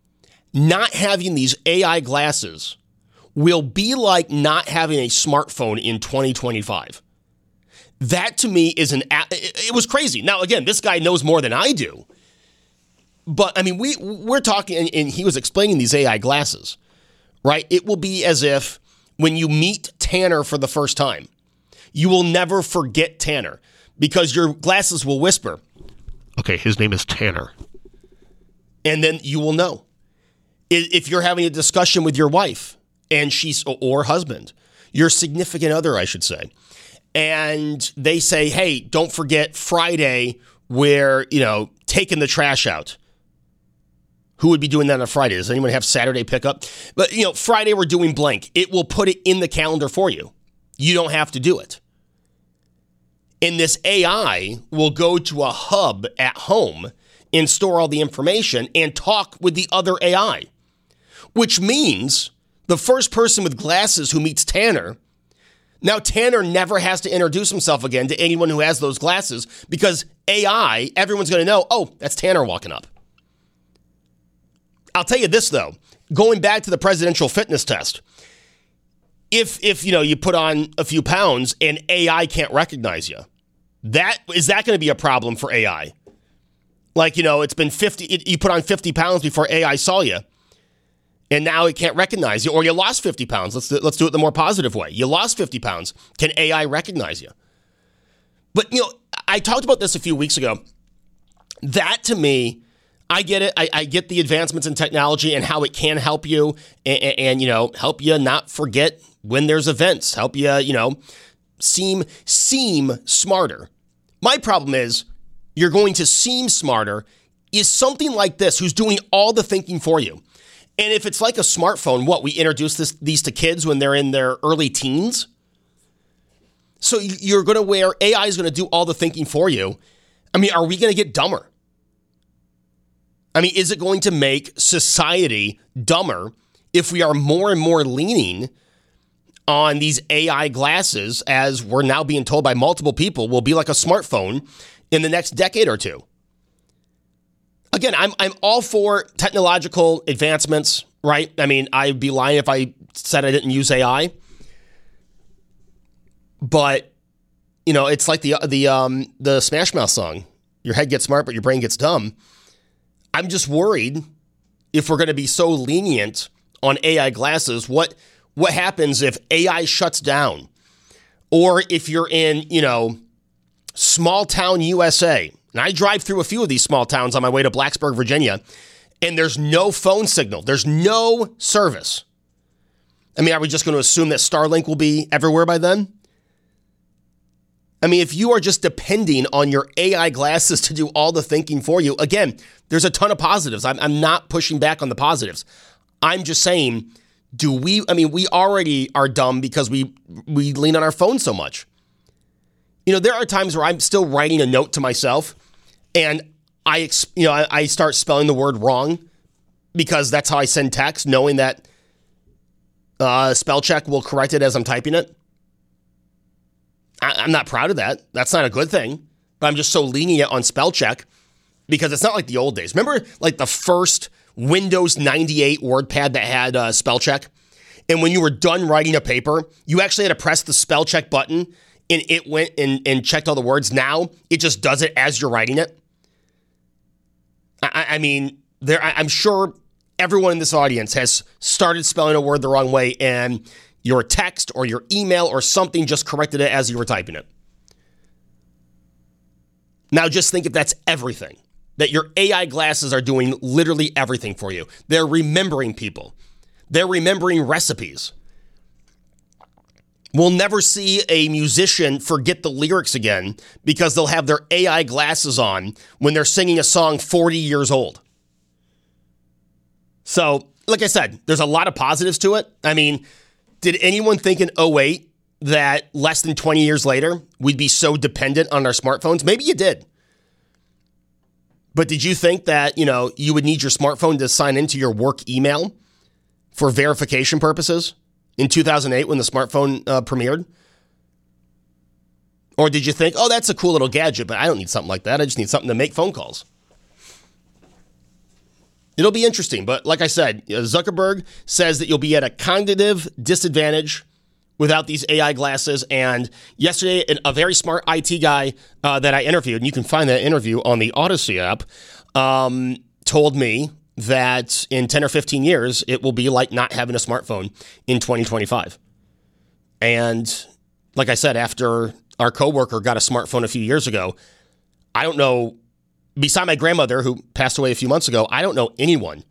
not having these A I glasses will be like not having a smartphone in twenty twenty-five. That to me is an, it was crazy. Now, again, this guy knows more than I do. But, I mean, we, we're talking, and, and he was explaining these A I glasses, right? It will be as if when you meet Tanner for the first time, you will never forget Tanner because your glasses will whisper, okay, his name is Tanner. And then you will know. If you're having a discussion with your wife and she's, or husband, your significant other, I should say, and they say, hey, don't forget Friday, we're, you know, taking the trash out. Who would be doing that on Friday? Does anyone have Saturday pickup? But, you know, Friday we're doing blank. It will put it in the calendar for you. You don't have to do it. And this A I will go to a hub at home and store all the information and talk with the other A I, which means the first person with glasses who meets Tanner, now Tanner never has to introduce himself again to anyone who has those glasses because A I, everyone's going to know, oh, that's Tanner walking up. I'll tell you this, though, going back to the presidential fitness test, if, if you know, you put on a few pounds and A I can't recognize you, that is that going to be a problem for A I? Like, you know, it's been fifty, it, you put on fifty pounds before A I saw you, and now it can't recognize you, or you lost fifty pounds. Let's do, let's do it the more positive way. You lost fifty pounds. Can A I recognize you? But, you know, I talked about this a few weeks ago. That, to me, I get it. I, I get the advancements in technology and how it can help you and, and, you know, help you not forget when there's events, help you, you know, seem, seem smarter. My problem is you're going to seem smarter is something like this who's doing all the thinking for you. And if it's like a smartphone, what, we introduce this, these to kids when they're in their early teens? So you're going to where A I is going to do all the thinking for you. I mean, are we going to get dumber? I mean, is it going to make society dumber if we are more and more leaning on these A I glasses, as we're now being told by multiple people will be like a smartphone in the next decade or two? Again, I'm I'm all for technological advancements, right? I mean, I'd be lying if I said I didn't use A I. But, you know, it's like the the um the Smash Mouth song. Your head gets smart, but your brain gets dumb. I'm just worried if we're going to be so lenient on A I glasses, what what happens if A I shuts down? Or if you're in, you know, small town U S A. And I drive through a few of these small towns on my way to Blacksburg, Virginia, and there's no phone signal. There's no service. I mean, are we just going to assume that Starlink will be everywhere by then? I mean, if you are just depending on your A I glasses to do all the thinking for you, again, there's a ton of positives. I'm, I'm not pushing back on the positives. I'm just saying, do we, I mean, we already are dumb because we we lean on our phone so much. You know, there are times where I'm still writing a note to myself and I, you know, I, I start spelling the word wrong because that's how I send text, knowing that uh, spell check will correct it as I'm typing it. I'm not proud of that. That's not a good thing. But I'm just so lenient on spell check because it's not like the old days. Remember like the first Windows ninety-eight WordPad that had uh, spell check? And when you were done writing a paper, you actually had to press the spell check button and it went and, and checked all the words. Now it just does it as you're writing it. I, I mean, there. I, I'm sure everyone in this audience has started spelling a word the wrong way and your text or your email or something just corrected it as you were typing it. Now just think if that's everything, that your A I glasses are doing literally everything for you. They're remembering people. They're remembering recipes. We'll never see a musician forget the lyrics again because they'll have their A I glasses on when they're singing a song forty years old. So, like I said, there's a lot of positives to it. I mean, did anyone think in oh eight that less than twenty years later, we'd be so dependent on our smartphones? Maybe you did. But did you think that, you know, you would need your smartphone to sign into your work email for verification purposes in two thousand eight when the smartphone uh, premiered? Or did you think, oh, that's a cool little gadget, but I don't need something like that. I just need something to make phone calls. It'll be interesting, but like I said, Zuckerberg says that you'll be at a cognitive disadvantage without these A I glasses. And yesterday, a very smart I T guy uh, that I interviewed, and you can find that interview on the Odyssey app, um, told me that in ten or fifteen years, it will be like not having a smartphone in twenty twenty-five. And like I said, after our coworker got a smartphone a few years ago, I don't know, beside my grandmother who passed away a few months ago, I don't know anyone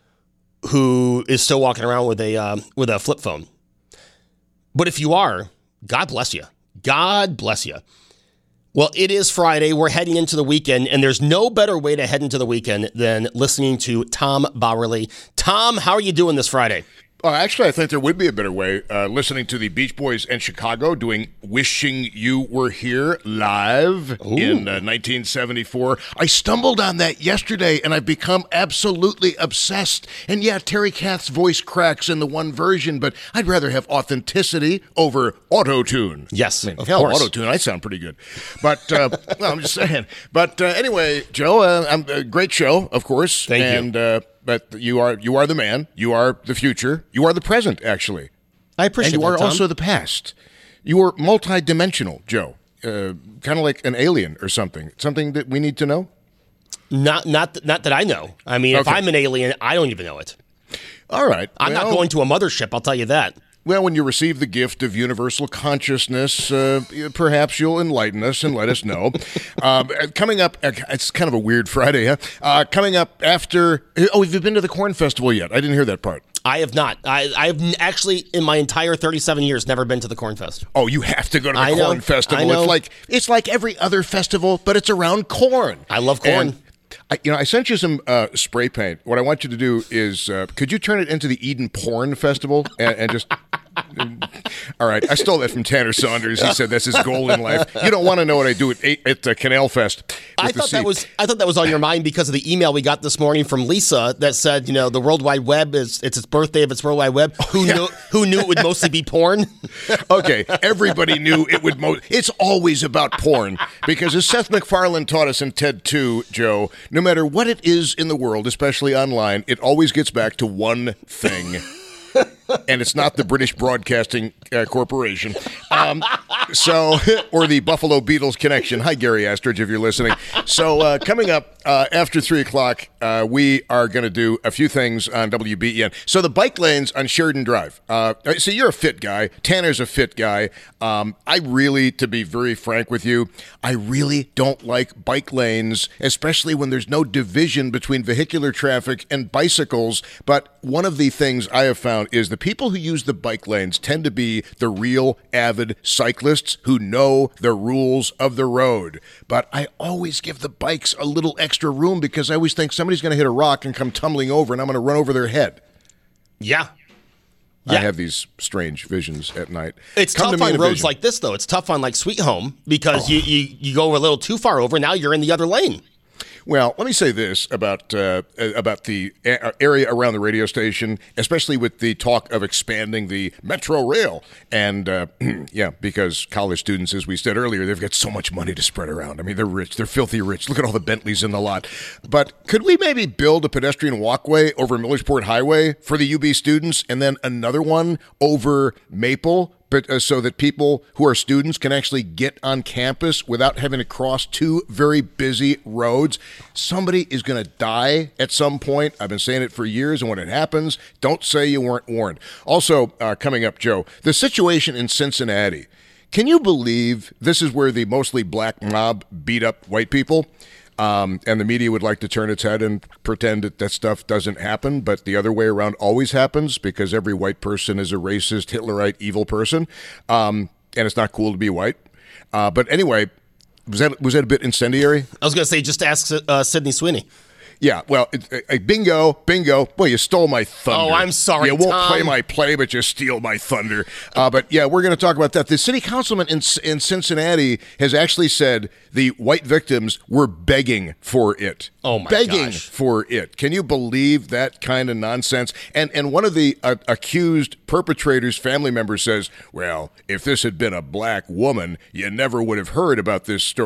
who is still walking around with a uh, with a flip phone. But if you are, God bless you. God bless you. Well, it is Friday. We're heading into the weekend, and there's no better way to head into the weekend than listening to Tom Bowerly. Tom, how are you doing this Friday? Uh, actually, I think there would be a better way. Uh, listening to the Beach Boys in Chicago doing Wishing You Were Here live Ooh. in uh, nineteen seventy-four. I stumbled on that yesterday, and I've become absolutely obsessed. And yeah, Terry Kath's voice cracks in the one version, but I'd rather have authenticity over auto-tune. Yes, I mean, of hell, course. auto-tune, I sound pretty good. But uh, well, I'm just saying. But uh, anyway, Joe, uh, I'm, a great show, of course. Thank and, you. Uh, But you are you are the man. You are the future. You are the present, actually. I appreciate And you are that, Tom. also the past. You are multidimensional, Joe. Uh, kind of like an alien or something. Something that we need to know? Not not th- not that I know. I mean, if Okay. I'm an alien, I don't even know it. All right. I'm not Well- going to a mothership, I'll tell you that. Well, when you receive the gift of universal consciousness, uh, perhaps you'll enlighten us and let us know. um, coming up, it's kind of a weird Friday, huh? Uh, coming up after, oh, have you been to the Corn Festival yet? I didn't hear that part. I have not. I, I've n- actually, in my entire thirty-seven years, never been to the Corn Fest. Oh, you have to go to the I know, Corn Festival. I know. It's like it's like every other festival, but it's around corn. I love corn. And I, you know, I sent you some uh, spray paint. What I want you to do is, uh, could you turn it into the Eden Porn Festival and, and just. All right, I stole that from Tanner Saunders. He said that's his goal in life. You don't want to know what I do at at uh, Canal Fest. I thought that was I thought that was on your mind because of the email we got this morning from Lisa that said, you know, the World Wide Web is it's its birthday of its World Wide Web. Who yeah. knew who knew it would mostly be porn? Okay, everybody knew it would. Mo- it's always about porn because, as Seth MacFarlane taught us in TED two, Joe, no matter what it is in the world, especially online, it always gets back to one thing. And it's not the British Broadcasting uh, Corporation. Um, so, or the Buffalo Beatles connection. Hi, Gary Astridge, if you're listening. So, uh, coming up uh, after three o'clock, uh, we are going to do a few things on W B E N. So, the bike lanes on Sheridan Drive. Uh, so, you're a fit guy. Tanner's a fit guy. Um, I really, to be very frank with you, I really don't like bike lanes, especially when there's no division between vehicular traffic and bicycles. But one of the things I have found is the people who use the bike lanes tend to be the real avid cyclists who know the rules of the road. But I always give the bikes a little extra room because I always think somebody's going to hit a rock and come tumbling over and I'm going to run over their head. Yeah. I Yeah. have these strange visions at night. It's Come to tough me in on a roads vision. like this, though. It's tough on like Sweet Home because you, you you go a little too far over. Now you're in the other lane. Well, let me say this about uh, about the a- area around the radio station, especially with the talk of expanding the Metro Rail. And, uh, yeah, because college students, as we said earlier, they've got so much money to spread around. I mean, they're rich. They're filthy rich. Look at all the Bentleys in the lot. But could we maybe build a pedestrian walkway over Millersport Highway for the U B students and then another one over Maple? But uh, so that people who are students can actually get on campus without having to cross two very busy roads. Somebody is going to die at some point. I've been saying it for years, and when it happens, don't say you weren't warned. Also, uh, coming up, Joe, the situation in Cincinnati. Can you believe this is where the mostly black mob beat up white people? Um, and the media would like to turn its head and pretend that that stuff doesn't happen, but the other way around always happens because every white person is a racist, Hitlerite, evil person, um, and it's not cool to be white. Uh, but anyway, was that was that a bit incendiary? I was going to say, just ask uh, Sydney Sweeney. Yeah, well, it, it, it, bingo, bingo. Well, you stole my thunder. Oh, I'm sorry, You won't Tom. play my play, but you steal my thunder. Uh, but, yeah, we're going to talk about that. The city councilman in, in Cincinnati has actually said the white victims were begging for it. Oh, my Begging gosh. for it. Can you believe that kind of nonsense? And and one of the uh, accused perpetrators' family members says, well, if this had been a black woman, you never would have heard about this story.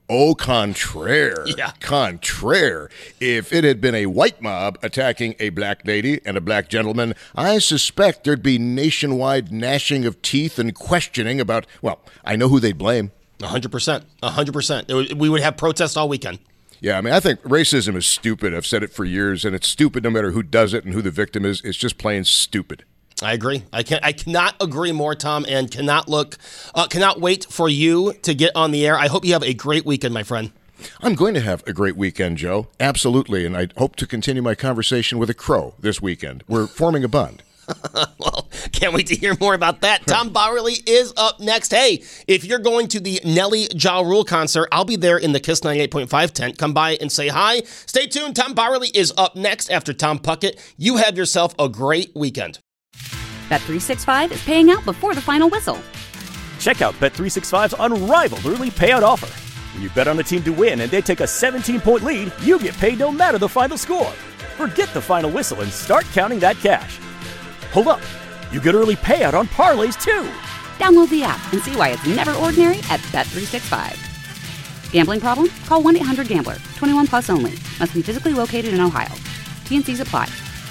Au contraire. Yeah. Contraire. If it had been a white mob attacking a black lady and a black gentleman, I suspect there'd be nationwide gnashing of teeth and questioning about, well, I know who they'd blame. one hundred percent. one hundred percent. It would- We would have protests all weekend. Yeah, I mean, I think racism is stupid. I've said it for years, and it's stupid no matter who does it and who the victim is. It's just plain stupid. I agree. I can I cannot agree more, Tom, and cannot look, uh, cannot wait for you to get on the air. I hope you have a great weekend, my friend. I'm going to have a great weekend, Joe. Absolutely, and I hope to continue my conversation with a crow this weekend. We're forming a bond. Well, can't wait to hear more about that. Tom Bowerly is up next. Hey, if you're going to the Nelly Ja Rule concert, I'll be there in the Kiss ninety-eight point five tent. Come by and say hi. Stay tuned. Tom Bowerly is up next after Tom Puckett. You have yourself a great weekend. Bet three sixty-five is paying out before the final whistle. Check out Bet three sixty-five's unrivaled early payout offer. When you bet on a team to win and they take a seventeen-point lead, you get paid no matter the final score. Forget the final whistle and start counting that cash. Hold up. You get early payout on parlays, too. Download the app and see why it's never ordinary at Bet three sixty-five. Gambling problem? Call one eight hundred gambler. twenty-one plus only. Must be physically located in Ohio. T and Cs apply.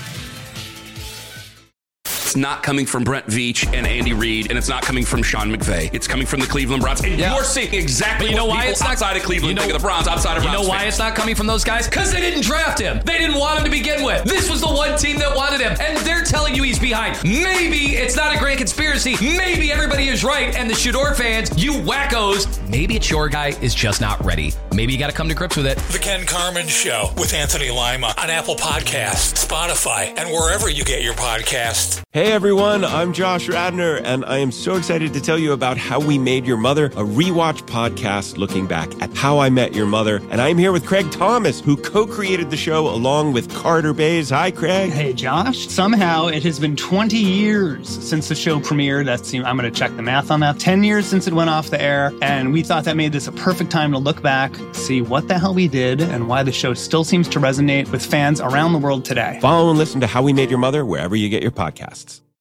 It's not coming from Brent Veach and Andy Reid, and it's not coming from Sean McVay. It's coming from the Cleveland Browns. And Yeah. you're seeing exactly But you know what why people it's not outside of Cleveland you know, think of the Browns, outside of You Browns know why fans. it's not coming from those guys? Because they didn't draft him. They didn't want him to begin with. This was the one team that wanted him, and they're telling you he's behind. Maybe it's not a grand conspiracy. Maybe everybody is right, and the Shador fans, you wackos, maybe it's your guy is just not ready. Maybe you got to come to grips with it. The Ken Carmen Show with Anthony Lima on Apple Podcasts, Spotify, and wherever you get your podcasts. Hey everyone, I'm Josh Radner, and I am so excited to tell you about How We Made Your Mother, a rewatch podcast looking back at How I Met Your Mother. And I'm here with Craig Thomas, who co-created the show along with Carter Bays. Hi, Craig. Hey, Josh. Somehow it has been twenty years since the show premiered. That's, I'm going to check the math on that. ten years since it went off the air. And we thought that made this a perfect time to look back, see what the hell we did, and why the show still seems to resonate with fans around the world today. Follow and listen to How We Made Your Mother wherever you get your podcasts.